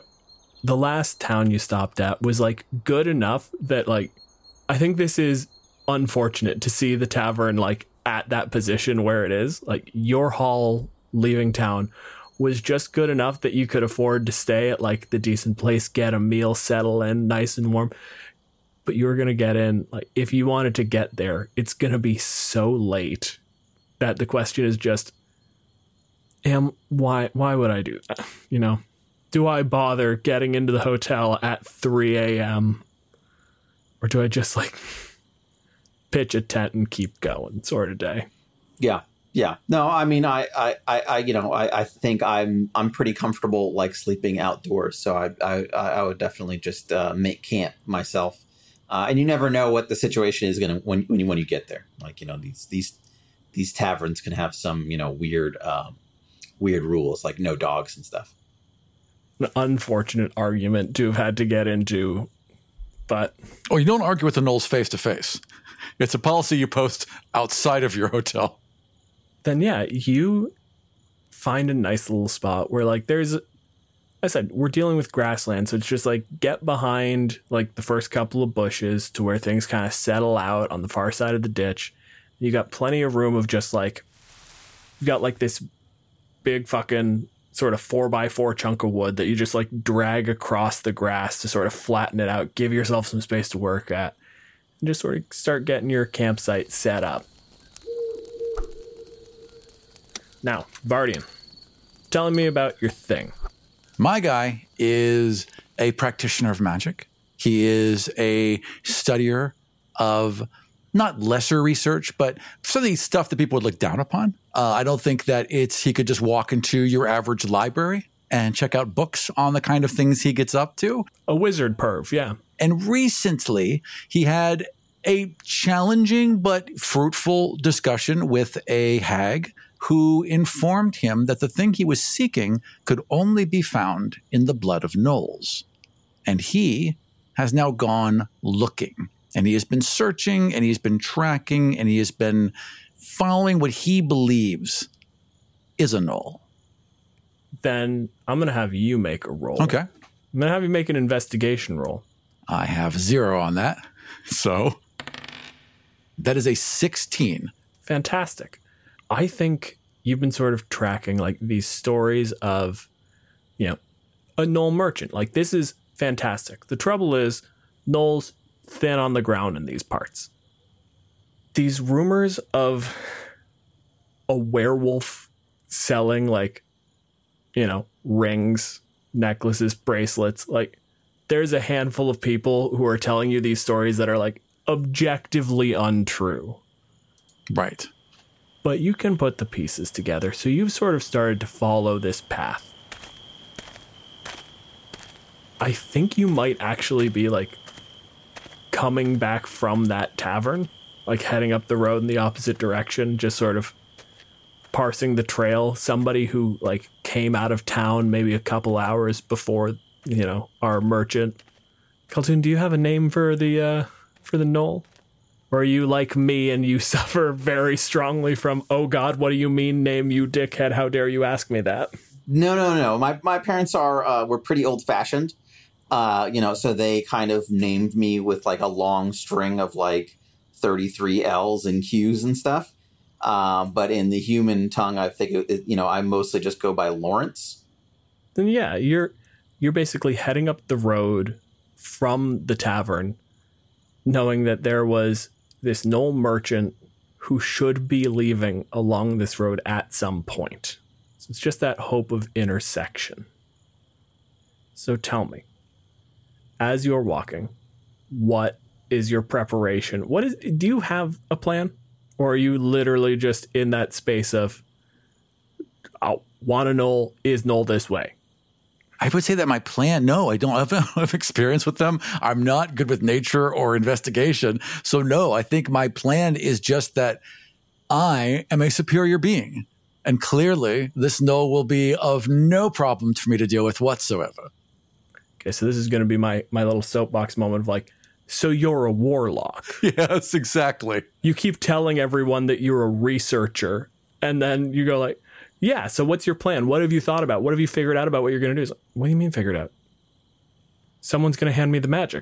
The last town you stopped at was good enough that I think this is unfortunate to see the tavern like at that position where it is. Like your haul leaving town was just good enough that you could afford to stay at like the decent place, get a meal, settle in nice and warm. But you were going to get in, like if you wanted to get there, it's going to be so late that the question is just, why would I do that? You know, do I bother getting into the hotel at 3 a.m. or do I just like pitch a tent and keep going sort of day? Yeah. Yeah. No, I mean, I think I'm pretty comfortable like sleeping outdoors. So I would definitely just make camp myself. And you never know what the situation is going to when you get there. Like, you know, these taverns can have some, you know, weird rules like no dogs and stuff. An unfortunate argument to have had to get into, but you don't argue with the gnolls face to face. It's a policy you post outside of your hotel. Then yeah, you find a nice little spot where like I said, we're dealing with grassland, so it's just like get behind like the first couple of bushes to where things kind of settle out on the far side of the ditch. You got plenty of room of just like, you got like this big fucking sort of 4x4 chunk of wood that you just like drag across the grass to sort of flatten it out, give yourself some space to work at, and just sort of start getting your campsite set up. Now, Vardian, telling me about your thing. My guy is a practitioner of magic. He is a studier of not lesser research, but some of the stuff that people would look down upon. I don't think that he could just walk into your average library and check out books on the kind of things he gets up to. A wizard perv, yeah. And recently, he had a challenging but fruitful discussion with a hag who informed him that the thing he was seeking could only be found in the blood of gnolls. And he has now gone looking. And he has been searching, and he's been tracking, and he has been following what he believes is a gnoll. Then I'm going to have you make a roll. Okay. I'm going to have you make an investigation roll. I have 0 on that. So that is a 16. Fantastic. I think you've been sort of tracking like these stories of, you know, a gnoll merchant. Like this is fantastic. The trouble is gnolls thin on the ground in these parts. These rumors of a werewolf selling like, you know, rings, necklaces, bracelets, like there's a handful of people who are telling you these stories that are like objectively untrue. Right. But you can put the pieces together. So you've sort of started to follow this path. I think you might actually be like coming back from that tavern, like heading up the road in the opposite direction, just sort of parsing the trail. Somebody who like came out of town maybe a couple hours before, you know, our merchant. Khaldun, do you have a name for the gnoll? Or are you like me and you suffer very strongly from, oh God, what do you mean name, you dickhead? How dare you ask me that? No. My parents were pretty old fashioned. So they kind of named me with like a long string of like 33 L's and Q's and stuff. But in the human tongue, I think, I mostly just go by Lawrence. Then yeah, you're basically heading up the road from the tavern, knowing that there was this gnoll merchant who should be leaving along this road at some point. So it's just that hope of intersection. So tell me, as you're walking, what is your preparation? Do you have a plan? Or are you literally just in that space of, oh, want a gnoll, is gnoll this way? I would say that my plan, no, I don't have experience with them. I'm not good with nature or investigation. So no, I think my plan is just that I am a superior being. And clearly this gnoll will be of no problem for me to deal with whatsoever. Okay, so this is going to be my little soapbox moment of like, so you're a warlock. Yes, exactly. You keep telling everyone that you're a researcher. And then you go like, yeah, so what's your plan? What have you thought about? What have you figured out about what you're going to do? Like, what do you mean figured out? Someone's going to hand me the magic.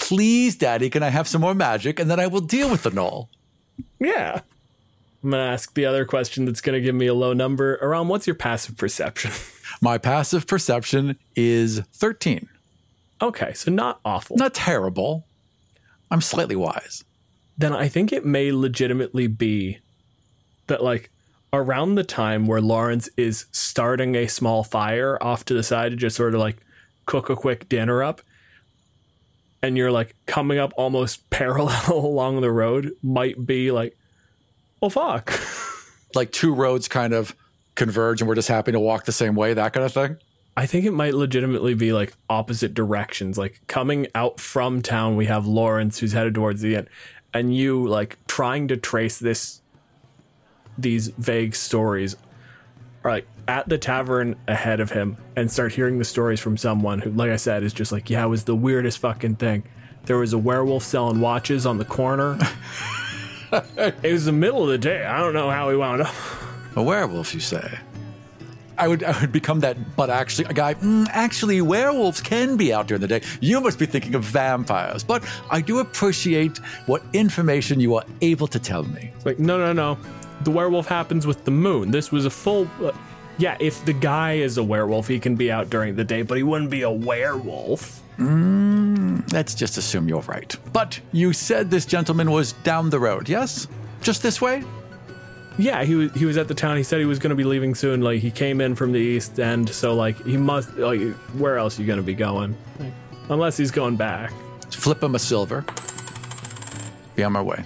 please, Daddy, can I have some more magic? And then I will deal with the gnoll. Yeah. I'm going to ask the other question that's going to give me a low number. Aram, what's your passive perception? My passive perception is 13. Okay, so not awful. Not terrible. I'm slightly wise. Then I think it may legitimately be that, like, around the time where Lawrence is starting a small fire off to the side to just sort of, like, cook a quick dinner up, and you're, like, coming up almost parallel along the road, might be like, well, fuck. Like two roads kind of converge and we're just happy to walk the same way, that kind of thing? I think it might legitimately be like opposite directions. Like coming out from town, we have Lawrence who's headed towards the end, and you like trying to trace these vague stories are like at the tavern ahead of him and start hearing the stories from someone who, like I said, is just like, yeah, it was the weirdest fucking thing. There was a werewolf selling watches on the corner. It was the middle of the day. I don't know how he wound up. A werewolf, you say? I would become that, but actually, a guy, actually, werewolves can be out during the day. You must be thinking of vampires, but I do appreciate what information you are able to tell me. It's like, no. The werewolf happens with the moon. This was a full... yeah, if the guy is a werewolf, he can be out during the day, but he wouldn't be a werewolf. Let's just assume you're right. But you said this gentleman was down the road, yes? Just this way? Yeah, he was at the town. He said he was going to be leaving soon. Like, he came in from the east end, so, like, he must... like, where else are you going to be going? Like, unless he's going back. Flip him a silver. Be on my way.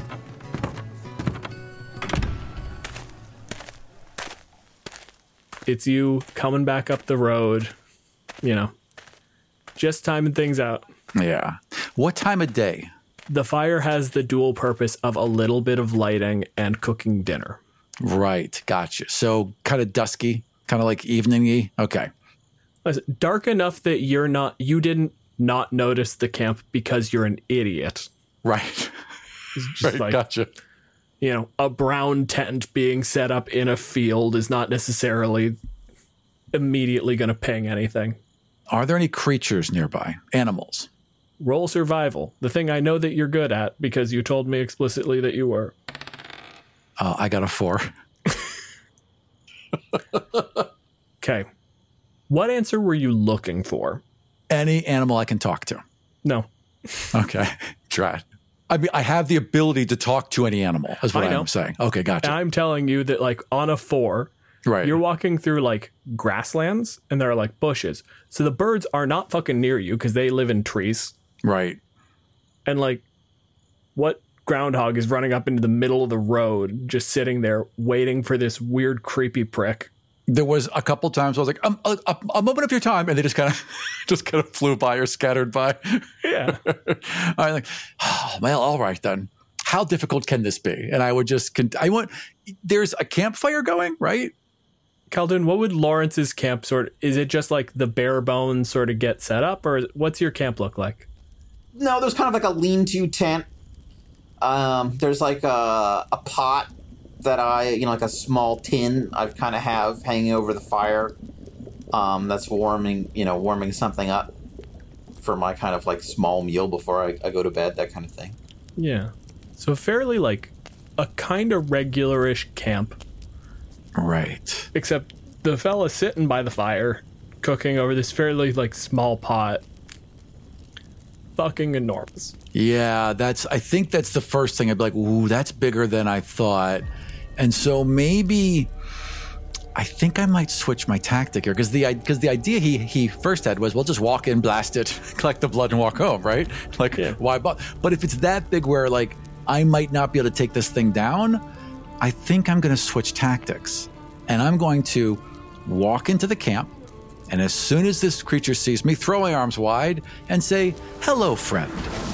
It's you coming back up the road, you know, just timing things out. Yeah. What time of day? The fire has the dual purpose of a little bit of lighting and cooking dinner. Right. Gotcha. So kind of dusky, kind of like evening-y. Okay. Dark enough that you didn't not notice the camp because you're an idiot. Right. Just right. like, Gotcha. You know, a brown tent being set up in a field is not necessarily immediately going to ping anything. Are there any creatures nearby? Animals? Roll survival. The thing I know that you're good at because you told me explicitly that you were. I got a 4. Okay. What answer were you looking for? Any animal I can talk to. No. Okay. Try it. I mean, I have the ability to talk to any animal, is what I'm saying. Okay, gotcha. I'm telling you that, like, on a 4, right. You're walking through, like, grasslands, and there are, like, bushes. So the birds are not fucking near you because they live in trees. Right. And, like, what groundhog is running up into the middle of the road, just sitting there waiting for this weird, creepy prick? There was a couple times I was like, a moment of your time, and they just kind of flew by or scattered by. Yeah. I'm like, oh, well, all right then. How difficult can this be? And I would just, there's a campfire going, right? Khaldun, what would Lawrence's camp is it just like the bare bones sort of get set up, or what's your camp look like? No, there's kind of like a lean-to tent. There's like a pot that like a small tin I kind of have hanging over the fire. That's warming something up for my kind of like small meal before I go to bed, that kind of thing. Yeah. So fairly like a kind of regularish camp. Right. Except the fella's sitting by the fire, cooking over this fairly like small pot. Fucking enormous. Yeah, I think that's the first thing I'd be like, ooh, that's bigger than I thought. And so maybe I think I might switch my tactic here because the idea he first had was, well, just walk in, blast it, collect the blood, and walk home, right? Like, yeah. Why? But if it's that big where like I might not be able to take this thing down, I think I'm going to switch tactics, and I'm going to walk into the camp, and as soon as this creature sees me, throw my arms wide and say, "Hello, friend,"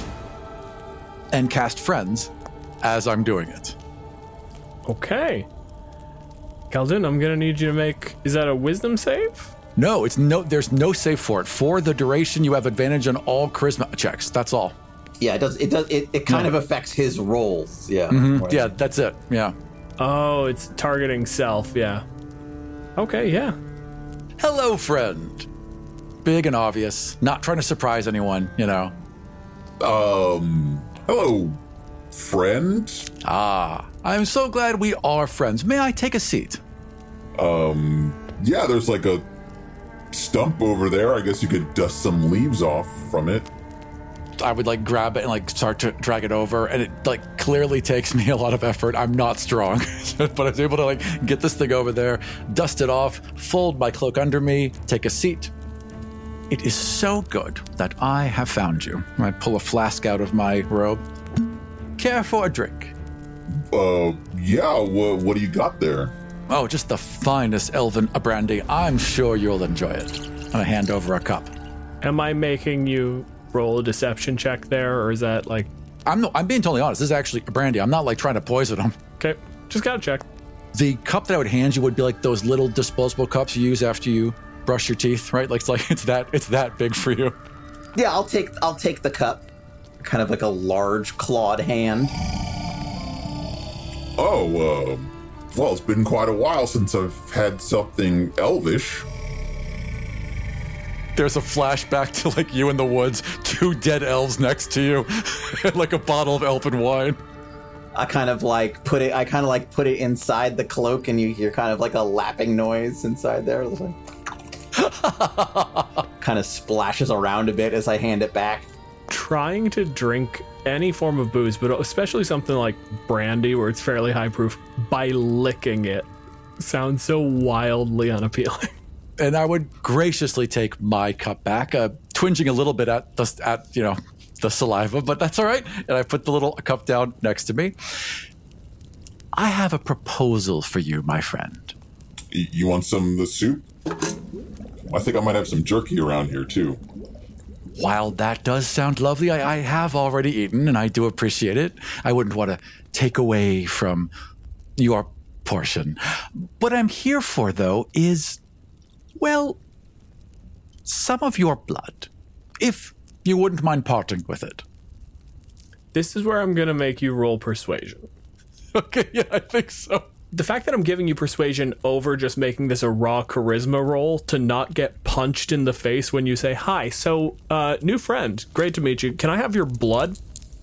and cast friends as I'm doing it. Okay. Khaldun, I'm gonna need you to make. Is that a wisdom save? No, there's no save for it. For the duration, you have advantage on all charisma checks. That's all. Yeah, it does. It kind of affects his rolls. Yeah. Mm-hmm. Yeah, that's it. Yeah. Oh, it's targeting self. Yeah. Okay. Yeah. Hello, friend. Big and obvious. Not trying to surprise anyone. You know. Hello, friend. Ah, I'm so glad we are friends. May I take a seat? Yeah, there's like a stump over there. I guess you could dust some leaves off from it. I would like grab it and like start to drag it over, and it like clearly takes me a lot of effort. I'm not strong, but I was able to like get this thing over there, dust it off, fold my cloak under me, take a seat. It is so good that I have found you. I pull a flask out of my robe. Care for a drink? Yeah, what do you got there? Oh, just the finest elven brandy. I'm sure you'll enjoy it. And I hand over a cup. Am I making you roll a deception check there, or is that like... I'm being totally honest. This is actually a brandy. I'm not like trying to poison them. Okay, just gotta check. The cup that I would hand you would be like those little disposable cups you use after you brush your teeth, right? Like it's that big for you. Yeah, I'll take the cup. Kind of like a large clawed hand. Oh, well, it's been quite a while since I've had something elvish. There's a flashback to like you in the woods, 2 dead elves next to you, and like a bottle of elfin wine. I kind of like put it inside the cloak, and you hear kind of like a lapping noise inside there. Like, kind of splashes around a bit as I hand it back. Trying to drink any form of booze, but especially something like brandy where it's fairly high proof, by licking it sounds so wildly unappealing. And I would graciously take my cup back, twinging a little bit at the saliva, but that's all right. And I put the little cup down next to me. I have a proposal for you, my friend. You want some of the soup? I think I might have some jerky around here, too. While that does sound lovely, I have already eaten, and I do appreciate it. I wouldn't want to take away from your portion. What I'm here for, though, is, well, some of your blood, if you wouldn't mind parting with it. This is where I'm going to make you roll persuasion. Okay, yeah, I think so. The fact that I'm giving you persuasion over just making this a raw charisma roll to not get punched in the face when you say, hi, so, new friend, great to meet you. Can I have your blood?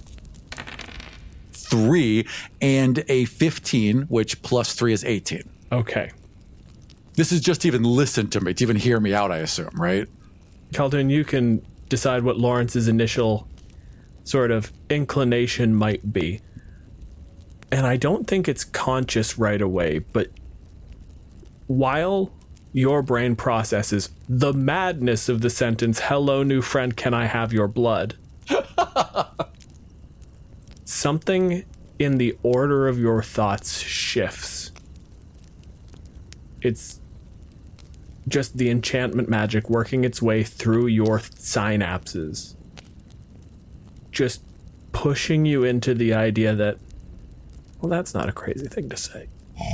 3 and a 15, which plus 3 is 18. Okay. This is just to even listen to me, to even hear me out, I assume, right? Khaldun, you can decide what Lawrence's initial sort of inclination might be. And I don't think it's conscious right away, but while your brain processes the madness of the sentence, hello, new friend, can I have your blood? Something in the order of your thoughts shifts. It's just the enchantment magic working its way through your synapses. Just pushing you into the idea that, well, that's not a crazy thing to say.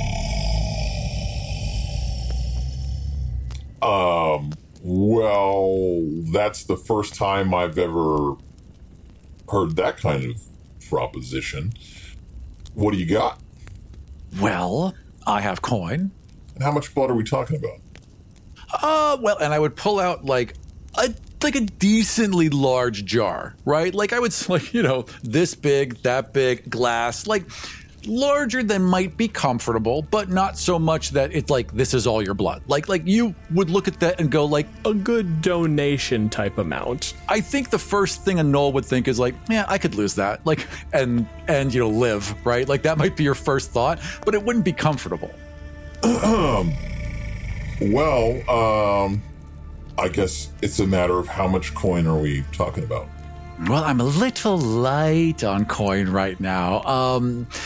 Well, that's the first time I've ever heard that kind of proposition. What do you got? Well, I have coin. And how much blood are we talking about? Well, and I would pull out like a decently large jar, right? Like I would, like, this big, that big, glass, like larger than might be comfortable, but not so much that it's like, this is all your blood. Like you would look at that and go like, a good donation type amount. I think the first thing a Knoll would think is like, yeah, I could lose that. Like, and live, right? Like that might be your first thought, but it wouldn't be comfortable. Well, I guess it's a matter of how much coin are we talking about? Well, I'm a little light on coin right now.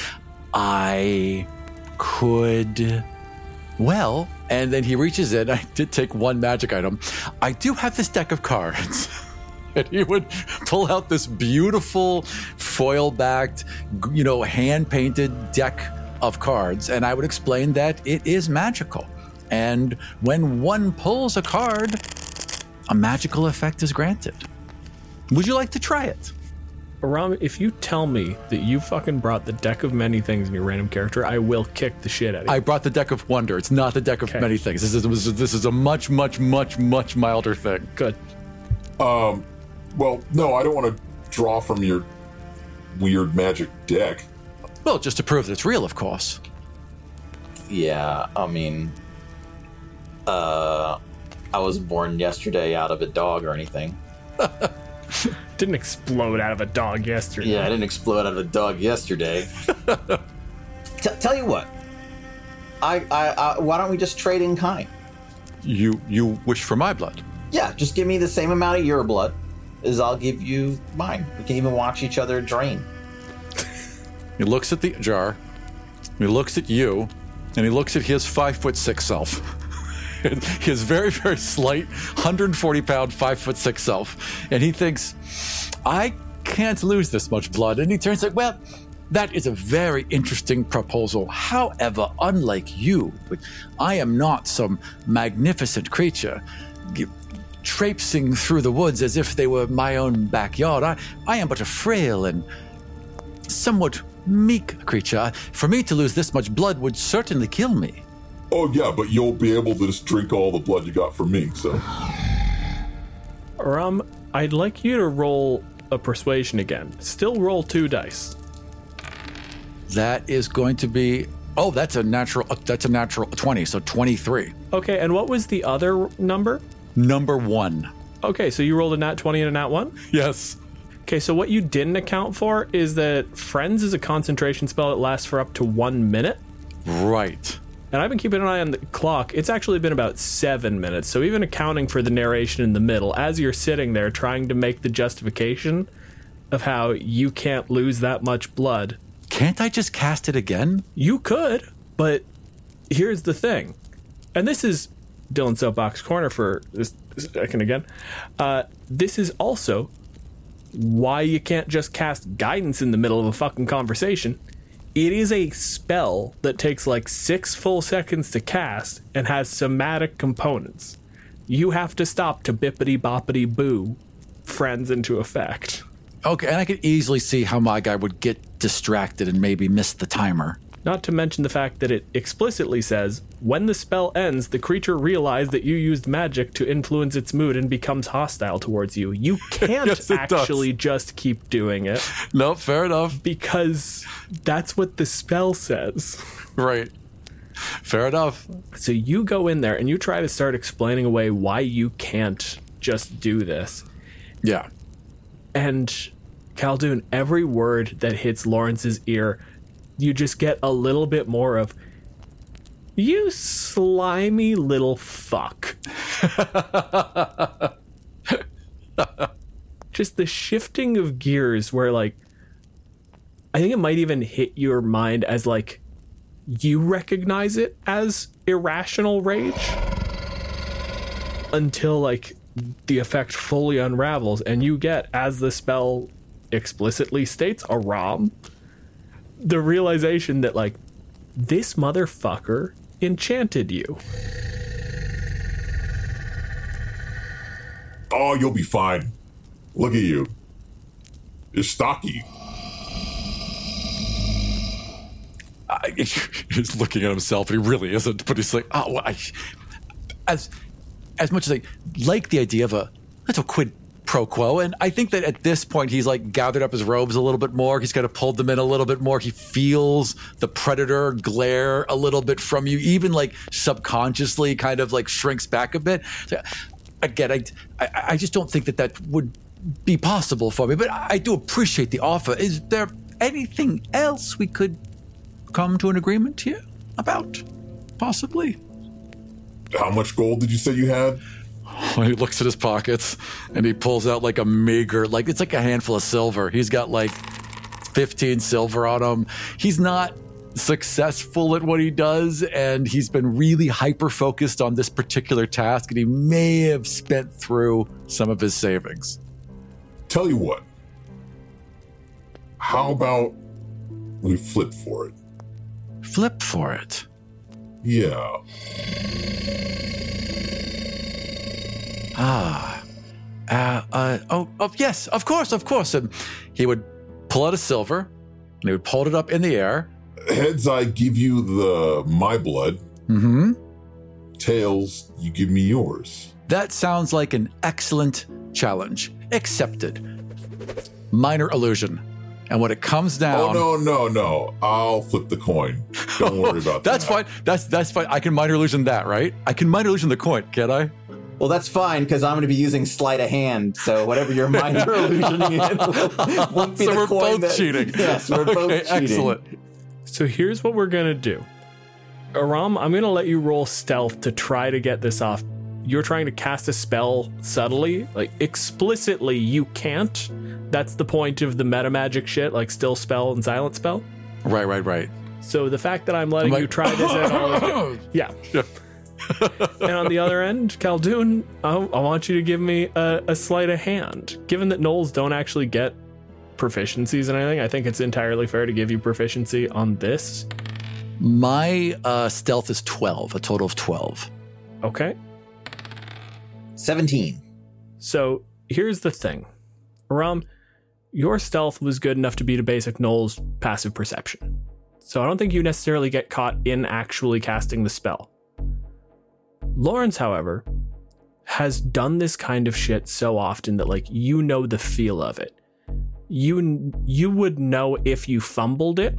I could... Well, and then he reaches in. I did take one magic item. I do have this deck of cards. And he would pull out this beautiful foil-backed, hand-painted deck of cards. And I would explain that it is magical. And when one pulls a card, a magical effect is granted. Would you like to try it? Aram, if you tell me that you fucking brought the deck of many things in your random character, I will kick the shit out of you. I brought the deck of wonder. It's not the deck of many things. This is a much, much, much, much milder thing. Good. Well, no, I don't want to draw from your weird magic deck? Well, just to prove that it's real, of course. Yeah, I mean, I wasn't born yesterday out of a dog or anything. Didn't explode out of a dog yesterday. Yeah, I didn't explode out of a dog yesterday. Tell you what, I why don't we just trade in kind? You wish for my blood? Yeah, just give me the same amount of your blood as I'll give you mine. We can even watch each other drain. He looks at the jar, he looks at you, and he looks at his 5'6" self. His very, very slight, 140-pound, 5'6" self. And he thinks, I can't lose this much blood. And he turns like, well, that is a very interesting proposal. However, unlike you, I am not some magnificent creature traipsing through the woods as if they were my own backyard. I am but a frail and somewhat meek creature. For me to lose this much blood would certainly kill me. Oh, yeah, but you'll be able to just drink all the blood you got from me, so... I'd like you to roll a persuasion again. Still roll 2 dice. That is going to be... Oh, that's a natural 20, so 23. Okay, and what was the other number? Number 1. Okay, so you rolled a nat 20 and a nat 1? Yes. Okay, so what you didn't account for is that Friends is a concentration spell that lasts for up to 1 minute. Right. And I've been keeping an eye on the clock. It's actually been about 7 minutes. So even accounting for the narration in the middle, as you're sitting there trying to make the justification of how you can't lose that much blood. Can't I just cast it again? You could, but here's the thing. And this is Dylan's Soapbox Corner for this second again. This is also why you can't just cast guidance in the middle of a fucking conversation. It is a spell that takes like 6 full seconds to cast and has somatic components. You have to stop to bippity boppity boo Friends into effect. Okay, and I could easily see how my guy would get distracted and maybe miss the timer. Not to mention the fact that it explicitly says, when the spell ends, the creature realizes that you used magic to influence its mood and becomes hostile towards you. You can't Yes, it actually just keep doing it. No, fair enough. Because that's what the spell says. Right. Fair enough. So you go in there and you try to start explaining away why you can't just do this. Yeah. And Khaldun, every word that hits Lawrence's ear, you just get a little bit more of, you slimy little fuck. Just the shifting of gears where, like, I think it might even hit your mind as, like, you recognize it as irrational rage until, like, the effect fully unravels and you get, as the spell explicitly states, a ROM. The realization that, like, this motherfucker enchanted you. Oh, you'll be fine. Look at you. You're stocky. He's looking at himself, and he really isn't, but he's like, oh, well, as much as I like the idea of a little quid pro quo, and I think that at this point he's like gathered up his robes a little bit more. He's kind of pulled them in a little bit more. He feels the predator glare a little bit from you, even like subconsciously kind of like shrinks back a bit. So, again, I just don't think that would be possible for me, but I do appreciate the offer. Is there anything else we could come to an agreement here about? Possibly. How much gold did you say you had? He looks at his pockets and he pulls out like a meager, like it's like a handful of silver. He's got like 15 silver on him. He's not successful at what he does, and he's been really hyper focused on this particular task, and he may have spent through some of his savings. Tell you what. How about we flip for it? Flip for it? Yeah. Yes, of course. And he would pull out a silver, and he would hold it up in the air. Heads, I give you my blood. Mm-hmm. Tails, you give me yours. That sounds like an excellent challenge. Accepted. Minor illusion. And when it comes down... Oh, no. I'll flip the coin. Don't worry about That's that. fine. That's fine. I can minor illusion that, right? I can minor illusion the coin, can't I? Well, that's fine, because I'm going to be using sleight of hand, so whatever your minor illusioning in won't be So the we're coin both cheating. Yes, we're both cheating. Excellent. So here's what we're going to do. Aram, I'm going to let you roll stealth to try to get this off. You're trying to cast a spell subtly. Like, explicitly, you can't. That's the point of the meta magic shit, like still spell and silent spell. Right. So the fact that I'm letting you try this at all... Yeah. And on the other end, Khaldun, I want you to give me a sleight of hand. Given that gnolls don't actually get proficiencies in anything, I think it's entirely fair to give you proficiency on this. My stealth is 12, a total of 12. Okay. 17. So here's the thing. Aram, your stealth was good enough to beat a basic gnoll's passive perception. So I don't think you necessarily get caught in actually casting the spell. Lawrence, however, has done this kind of shit so often that, like, you know the feel of it. You would know if you fumbled it.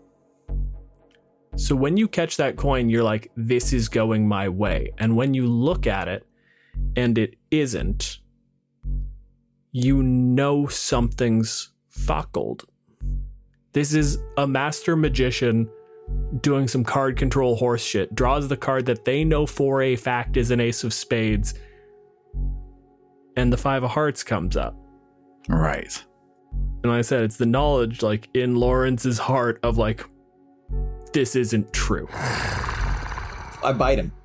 So when you catch that coin, you're like, this is going my way. And when you look at it and it isn't, you know something's fuckled. This is a master magician doing some card control horse shit, draws the card that they know for a fact is an ace of spades, and the 5 of hearts comes up. Right. And like I said, it's the knowledge, like, in Lawrence's heart of, like, this isn't true. I bite him.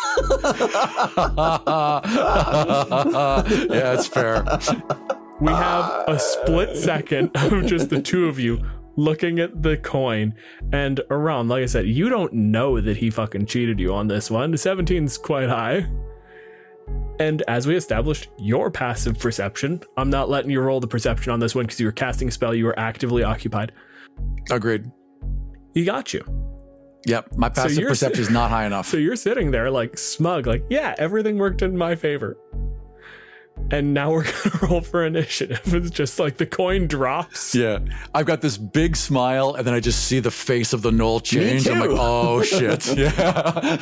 Yeah, it's fair. We have a split second of just the two of you looking at the coin, and Aram, like I said, you don't know that he fucking cheated you on this one. 17's quite high. And as we established, your passive perception, I'm not letting you roll the perception on this one because you were casting a spell, you were actively occupied. Agreed. He got you. Yep, my passive perception is not high enough. So you're sitting there like smug, like, yeah, everything worked in my favor. And now we're gonna roll for initiative. It's just like the coin drops. Yeah, I've got this big smile, and then I just see the face of the gnoll change. Me too. I'm like, oh shit. Yeah.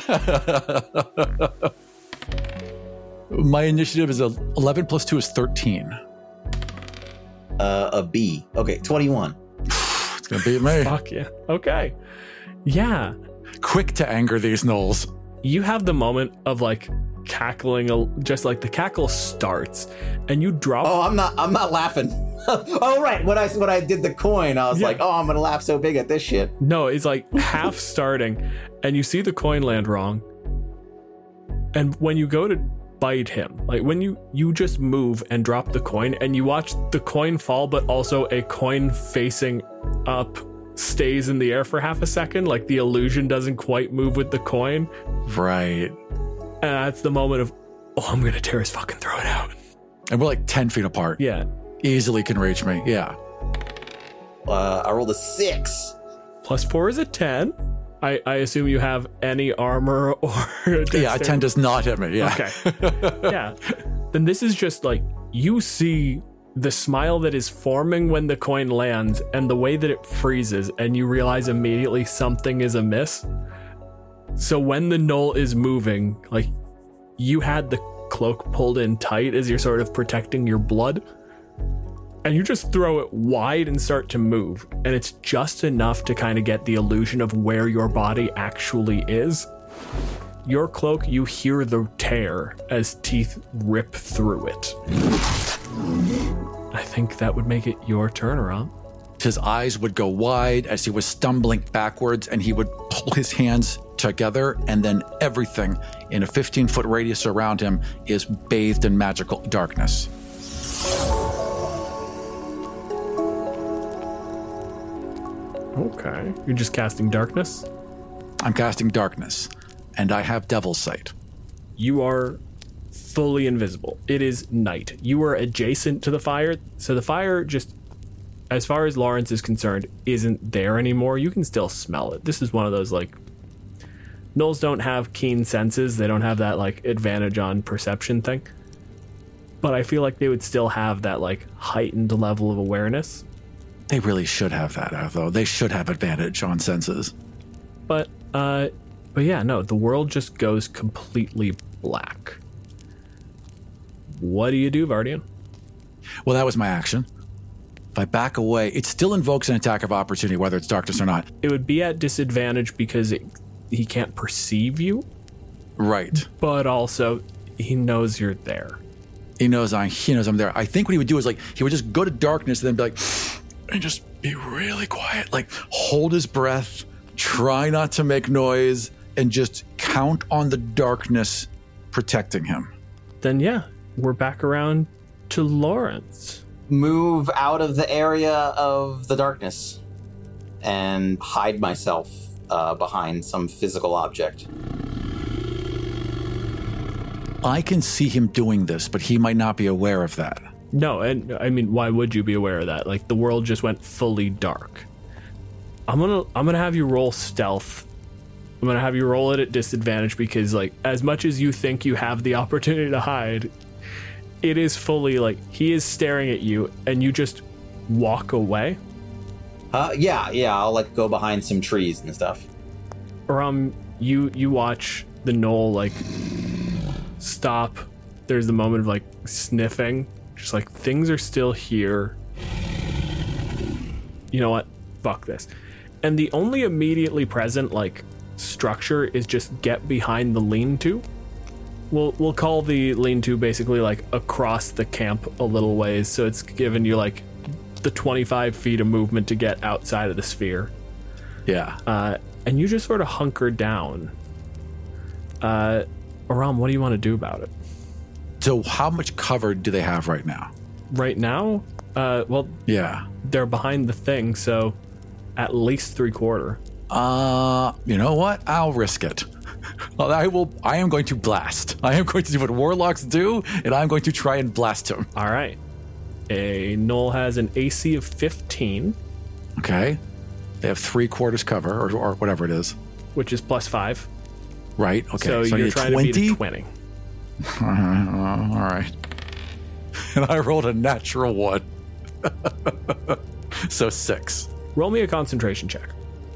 My initiative is 11 plus 2 is 13. A B. Okay, 21. It's gonna beat me. Fuck yeah. Okay. Yeah. Quick to anger these gnolls. You have the moment of like cackling, just like the cackle starts, and you drop. Oh, I'm not laughing. Oh, right. When I did the coin, I was Yeah. like, oh, I'm gonna laugh so big at this shit. No, it's like half starting, and you see the coin land wrong. And when you go to bite him, like when you just move and drop the coin, and you watch the coin fall, but also a coin facing up stays in the air for half a second, like the illusion doesn't quite move with the coin. Right. And that's the moment of, oh, I'm gonna tear his fucking throat out. And we're like 10 feet apart. Yeah. Easily can reach me. Yeah. I rolled a 6. +4 is a 10. I assume you have any armor or Yeah, a 10 does not hit me. Yeah. Okay. Yeah. Then this is just like, you see the smile that is forming when the coin lands and the way that it freezes, and you realize immediately something is amiss. So when the gnoll is moving, like, you had the cloak pulled in tight as you're sort of protecting your blood, and you just throw it wide and start to move, and it's just enough to kind of get the illusion of where your body actually is. Your cloak, you hear the tear as teeth rip through it. I think that would make it your turn, Aram. His eyes would go wide as he was stumbling backwards, and he would pull his hands together, and then everything in a 15-foot radius around him is bathed in magical darkness. Okay. You're just casting darkness? I'm casting darkness, and I have Devil's Sight. You are fully invisible. It is night. You are adjacent to the fire, so the fire just, as far as Lawrence is concerned, isn't there anymore. You can still smell it. This is one of those, like, gnolls don't have keen senses. They don't have that, like, advantage on perception thing. but I feel like they would still have that like heightened level of awareness. They really should have that, though. They should have advantage on senses. But yeah, no, the world just goes completely black. What do you do, Vardian? Well, that was my action. If I back away, it still invokes an attack of opportunity, whether it's darkness or not. It would be at disadvantage because he can't perceive you. Right. But also, he knows you're there. He knows I'm there. I think what he would do is like he would just go to darkness and then be like, and just be really quiet, like hold his breath, try not to make noise, and just count on the darkness protecting him. Then yeah, we're back around to Lawrence. Move out of the area of the darkness and hide myself behind some physical object. I can see him doing this, but he might not be aware of that. No, and I mean, why would you be aware of that? Like the world just went fully dark. I'm gonna have you roll stealth. I'm gonna have you roll it at disadvantage because like as much as you think you have the opportunity to hide, it is fully like he is staring at you and you just walk away. Yeah, I'll like go behind some trees and stuff. Or you watch the gnoll like stop. There's the moment of like sniffing, just like things are still here. You know what? Fuck this. And the only immediately present like structure is just get behind the lean-to. We'll call the lean-to basically like across the camp a little ways, so it's giving you like the 25 feet of movement to get outside of the sphere. Yeah. And you just sort of hunker down. Aram, what do you want to do about it? So how much cover do they have right now? Right now? Well, yeah, they're behind the thing, so at least 3/4. You know what? I'll risk it. I am going to blast. I am going to do what warlocks do, and I'm going to try and blast him. All right. A gnoll has an AC of 15. Okay. They have 3/4 cover, or whatever it is. Which is +5. Right, okay. So you're trying 20? to beat a 20. All right. And I rolled a natural 1. So 6. Roll me a concentration check.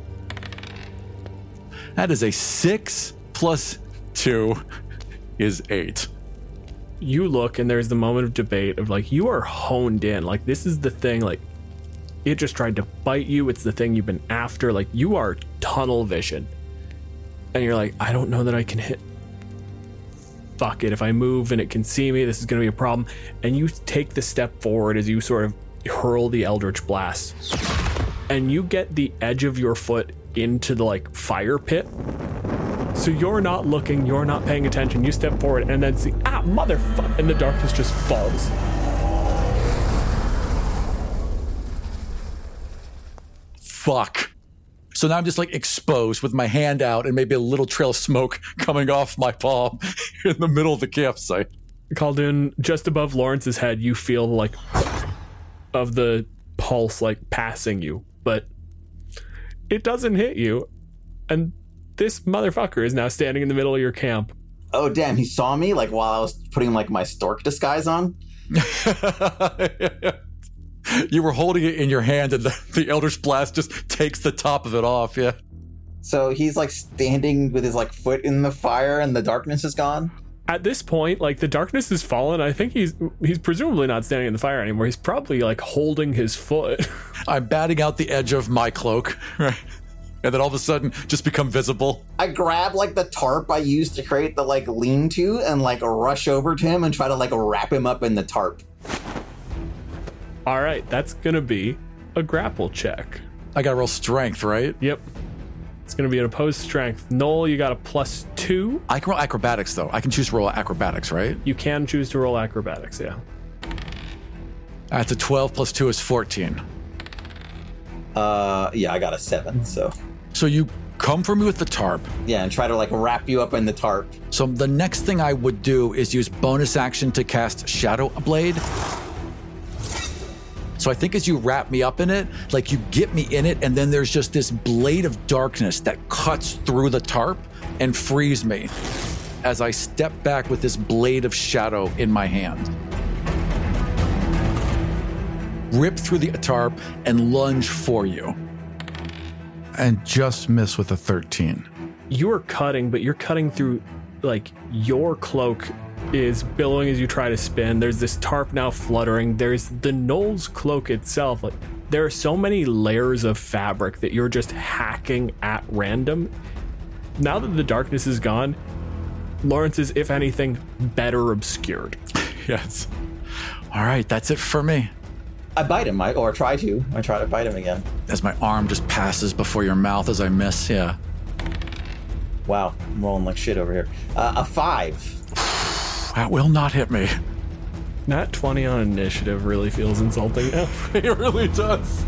That is a 6 plus 2 is 8. You look and there's the moment of debate of like, you are honed in. Like, this is the thing, like, it just tried to bite you. It's the thing you've been after. Like, you are tunnel vision. And you're like, I don't know that I can hit. Fuck it. If I move and it can see me, this is going to be a problem. And you take the step forward as you sort of hurl the Eldritch Blast. And you get the edge of your foot into the, like, fire pit. So you're not looking, you're not paying attention. You step forward and then see, motherfucker. And the darkness just falls. Fuck. So now I'm just like exposed with my hand out and maybe a little trail of smoke coming off my palm in the middle of the campsite. Khaldun, just above Lawrence's head, you feel like of the pulse like passing you, but it doesn't hit you. And this motherfucker is now standing in the middle of your camp. Oh, damn, he saw me like while I was putting like my stork disguise on? You were holding it in your hand and the Eldritch Blast just takes the top of it off, yeah. So he's like standing with his like foot in the fire and the darkness is gone? At this point, like the darkness has fallen. I think he's presumably not standing in the fire anymore. He's probably like holding his foot. I'm batting out the edge of my cloak, right? And then all of a sudden just become visible. I grab like the tarp I used to create the like lean-to and like rush over to him and try to like wrap him up in the tarp. All right, that's going to be a grapple check. I got to roll strength, right? Yep. It's going to be an opposed strength. Noel, you got a +2. I can roll acrobatics, though. I can choose to roll acrobatics, right? You can choose to roll acrobatics, yeah. That's a 12 plus 2 is 14. Yeah, I got a 7, so. So you come for me with the tarp. Yeah, and try to like wrap you up in the tarp. So the next thing I would do is use bonus action to cast Shadow Blade. So I think as you wrap me up in it, like you get me in it, and then there's just this blade of darkness that cuts through the tarp and frees me as I step back with this blade of shadow in my hand. rip through the tarp, and lunge for you. And just miss with a 13. You are cutting, but you're cutting through, like, your cloak is billowing as you try to spin. There's this tarp now fluttering. There's the Gnoll's cloak itself. Like, there are so many layers of fabric that you're just hacking at random. Now that the darkness is gone, Lawrence is, if anything, better obscured. Yes. All right, that's it for me. I bite him, or try to. I try to bite him again. As my arm just passes before your mouth as I miss, yeah. Wow, I'm rolling like shit over here. A 5. That will not hit me. Nat 20 on initiative really feels insulting now. It really does.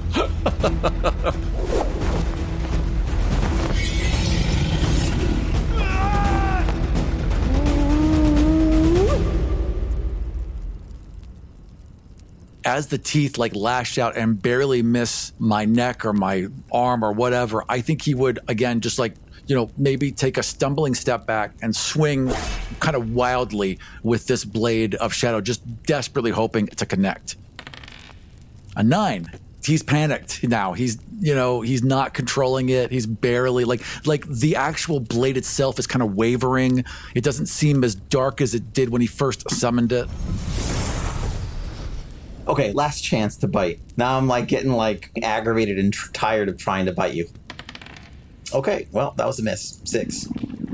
As the teeth like lash out and barely miss my neck or my arm or whatever, I think he would, again, just like, maybe take a stumbling step back and swing kind of wildly with this blade of shadow, just desperately hoping to connect. A 9. He's panicked now. He's not controlling it. He's barely like the actual blade itself is kind of wavering. It doesn't seem as dark as it did when he first summoned it. Okay, last chance to bite. Now I'm like getting like aggravated and tired of trying to bite you. Okay, well, that was a miss. 6.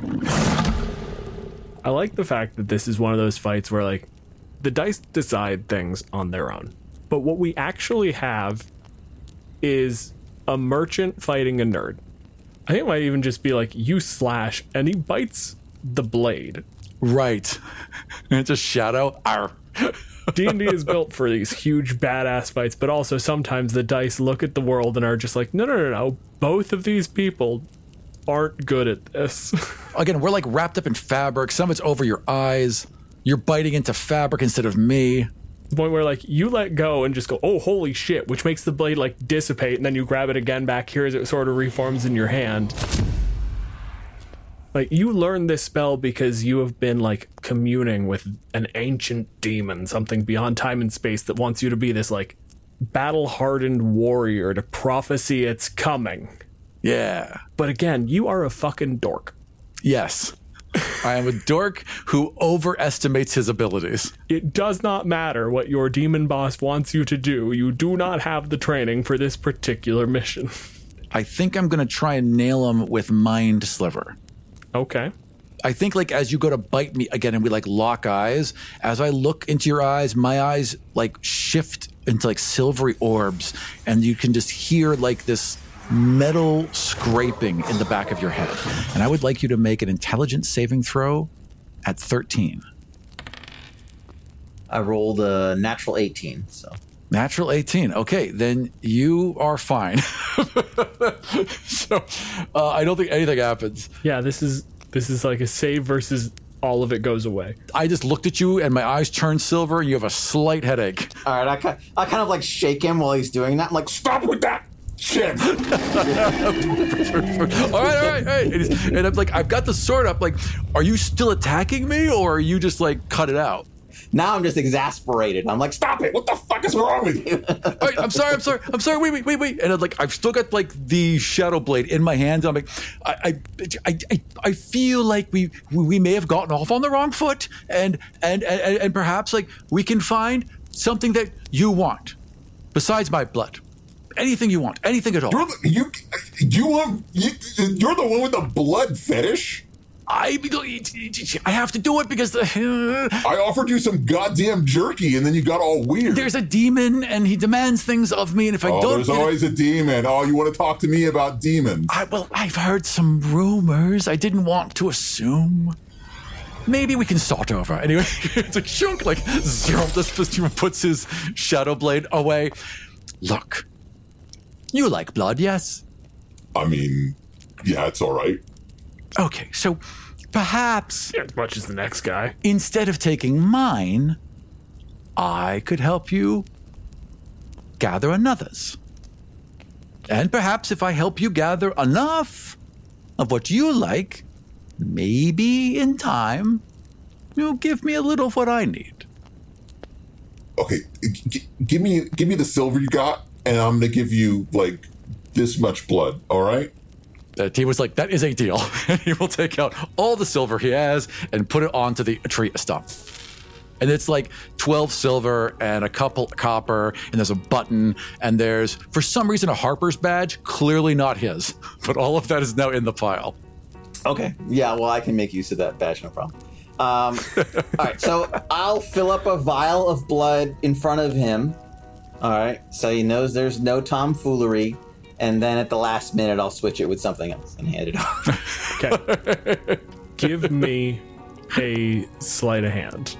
I like the fact that this is one of those fights where, like, the dice decide things on their own. But what we actually have is a merchant fighting a nerd. I think it might even just be like, you slash, and he bites the blade. Right. And it's a shadow. Arr. D&D is built for these huge badass fights, but also sometimes the dice look at the world and are just like, no. Both of these people aren't good at this. Again, we're like wrapped up in fabric. Some of it's over your eyes. You're biting into fabric instead of me. The point where like you let go and just go, oh, holy shit, which makes the blade like dissipate, and then you grab it again back here as it sort of reforms in your hand. Like, you learned this spell because you have been, like, communing with an ancient demon, something beyond time and space that wants you to be this, like, battle-hardened warrior to prophesy it's coming. Yeah. But again, you are a fucking dork. Yes. I am a dork who overestimates his abilities. It does not matter what your demon boss wants you to do. You do not have the training for this particular mission. I think I'm going to try and nail him with Mind Sliver. Okay. I think like as you go to bite me again and we like lock eyes, as I look into your eyes, my eyes like shift into like silvery orbs, and you can just hear like this metal scraping in the back of your head. And I would like you to make an intelligence saving throw at 13. I rolled a natural 18, so. Natural 18. Okay, then you are fine. So I don't think anything happens. Yeah, this is like a save versus all of it goes away. I just looked at you and my eyes turned silver and you have a slight headache. All right, I kind of like shake him while he's doing that. I'm like, stop with that shit. all right. And I'm like, I've got the sword up. Like, are you still attacking me or are you just like cut it out? Now I'm just exasperated. I'm like, stop it! What the fuck is wrong with you? All right, I'm sorry. Wait. And I'm like, I've still got like the shadow blade in my hands. I'm like, I feel like we may have gotten off on the wrong foot, and perhaps like we can find something that you want besides my blood. Anything you want, anything at all. You're the one with the blood fetish. I have to do it because I offered you some goddamn jerky and then you got all weird. There's a demon and he demands things of me, and if I don't, there's always a demon. Oh, you want to talk to me about demons? I've heard some rumors. I didn't want to assume. Maybe we can start over. Anyway, it's a chunk like zero. This puts his shadow blade away. Look, you like blood, yes? I mean, yeah, it's all right. Okay, so perhaps... As much as the next guy. Instead of taking mine, I could help you gather another's. And perhaps if I help you gather enough of what you like, maybe in time, you'll give me a little of what I need. okay, give me the silver you got, and I'm gonna give you like this much blood. All right. He was like, that is a deal. And he will take out all the silver he has and put it onto the tree stump. And it's like 12 silver and a couple copper, and there's a button, and there's, for some reason, a Harper's badge, clearly not his. But all of that is now in the pile. Okay. Yeah, well, I can make use of that badge, no problem. All right, so I'll fill up a vial of blood in front of him. All right, so he knows there's no tomfoolery. And then at the last minute, I'll switch it with something else and hand it off. Okay. Give me a sleight of hand.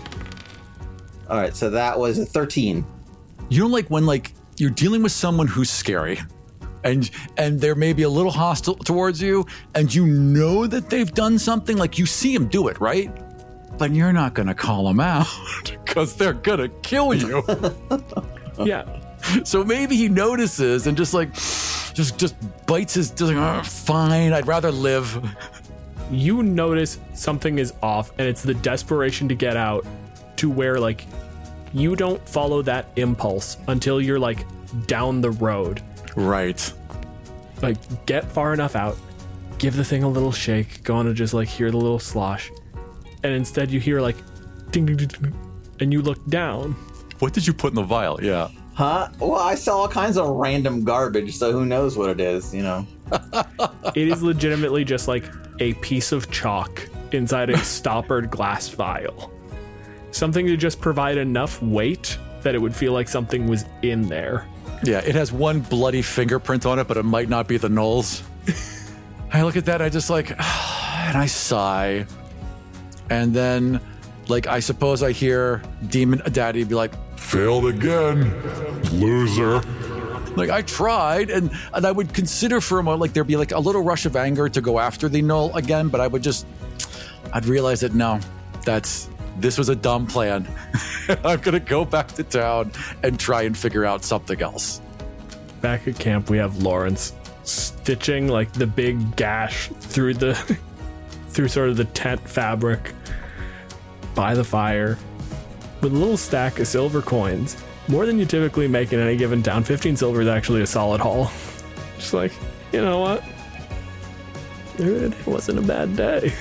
All right, so that was a 13. You know, like when like you're dealing with someone who's scary, and they're maybe a little hostile towards you, and you know that they've done something, like you see them do it, right? But you're not gonna call them out because they're gonna kill you. Yeah. So maybe he notices and just bites his, just like, oh, fine, I'd rather live. You notice something is off, and it's the desperation to get out, to where like you don't follow that impulse until you're like down the road. Right. Like, get far enough out, give the thing a little shake, go on to just like hear the little slosh, and instead you hear like ding ding ding, ding, and you look down. What did you put in the vial? Yeah. Huh? Well, I saw all kinds of random garbage, so who knows what it is, you know? It is legitimately just like a piece of chalk inside a stoppered glass vial. Something to just provide enough weight that it would feel like something was in there. Yeah, it has one bloody fingerprint on it, but it might not be the Knowles. I look at that, I just like, and I sigh. And then, like, I suppose I hear Demon Daddy be like, Failed again, loser. like, I tried, and I would consider for a moment, like, there'd be like a little rush of anger to go after the Gnoll again, but I'd realize that no, this was a dumb plan. I'm gonna go back to town and try and figure out something else. Back at camp, we have Lawrence stitching like the big gash through sort of the tent fabric by the fire with a little stack of silver coins, more than you typically make in any given town. 15 silver is actually a solid haul. Just like, you know what? It wasn't a bad day.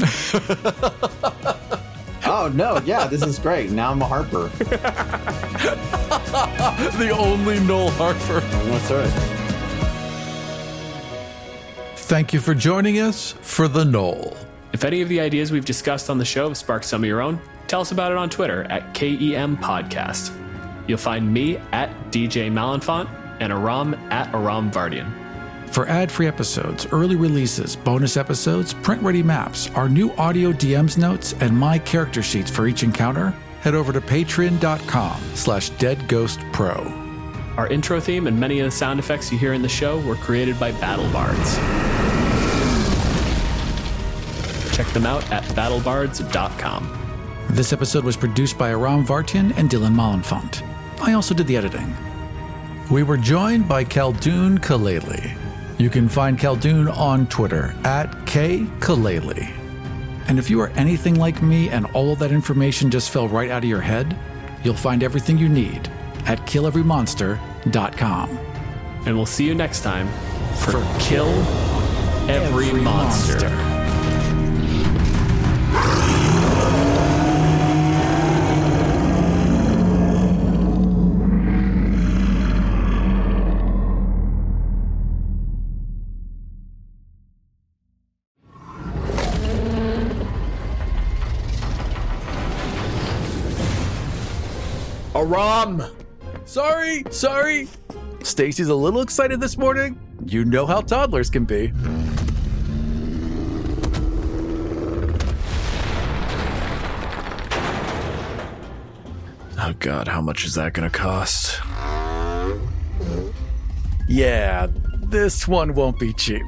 Oh, no, yeah, this is great. Now I'm a Harper. The only Gnoll Harper. That's right. Thank you for joining us for The Gnoll. If any of the ideas we've discussed on the show have sparked some of your own, tell us about it on Twitter at KEM Podcast. You'll find me at DJ Malenfant and Aram at Aram Vardian. For ad-free episodes, early releases, bonus episodes, print-ready maps, our new audio DMs notes, and my character sheets for each encounter, head over to patreon.com/deadghostpro. Our intro theme and many of the sound effects you hear in the show were created by BattleBards. Check them out at battlebards.com. This episode was produced by Aram Vartian and Dylan Malenfant. I also did the editing. We were joined by Khaldun Kaleli. You can find Khaldun on Twitter at KKaleli. And if you are anything like me and all of that information just fell right out of your head, you'll find everything you need at killeverymonster.com. And we'll see you next time for Kill Every Monster. Aram! Sorry. Stacy's a little excited this morning. You know how toddlers can be. Oh God, how much is that gonna cost? Yeah, this one won't be cheap.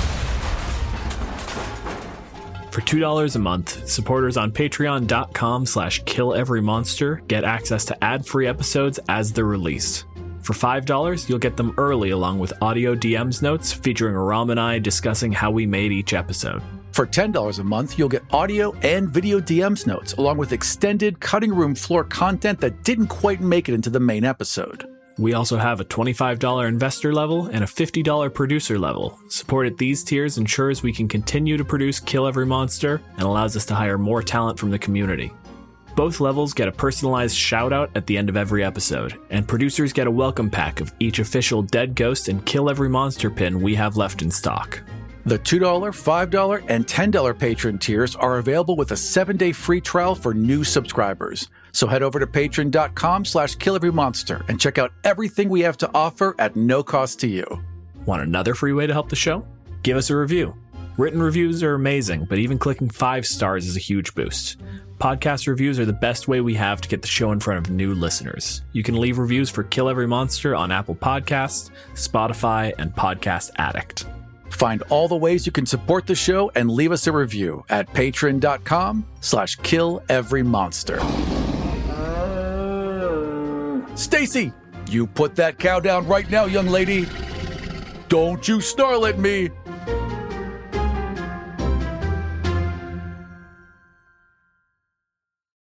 For $2 a month, supporters on patreon.com/killeverymonster get access to ad-free episodes as they're released. For $5, you'll get them early along with audio DMs notes featuring Aram and I discussing how we made each episode. For $10 a month, you'll get audio and video DMs notes, along with extended cutting room floor content that didn't quite make it into the main episode. We also have a $25 investor level and a $50 producer level. Support at these tiers ensures we can continue to produce Kill Every Monster and allows us to hire more talent from the community. Both levels get a personalized shout-out at the end of every episode, and producers get a welcome pack of each official Dead Ghost and Kill Every Monster pin we have left in stock. The $2, $5, and $10 patron tiers are available with a 7-day free trial for new subscribers. So head over to patreon.com/KillEveryMonster and check out everything we have to offer at no cost to you. Want another free way to help the show? Give us a review. Written reviews are amazing, but even clicking 5 stars is a huge boost. Podcast reviews are the best way we have to get the show in front of new listeners. You can leave reviews for Kill Every Monster on Apple Podcasts, Spotify, and Podcast Addict. Find all the ways you can support the show and leave us a review at patreon.com/KillEveryMonster. Stacy, you put that cow down right now, young lady. Don't you snarl at me.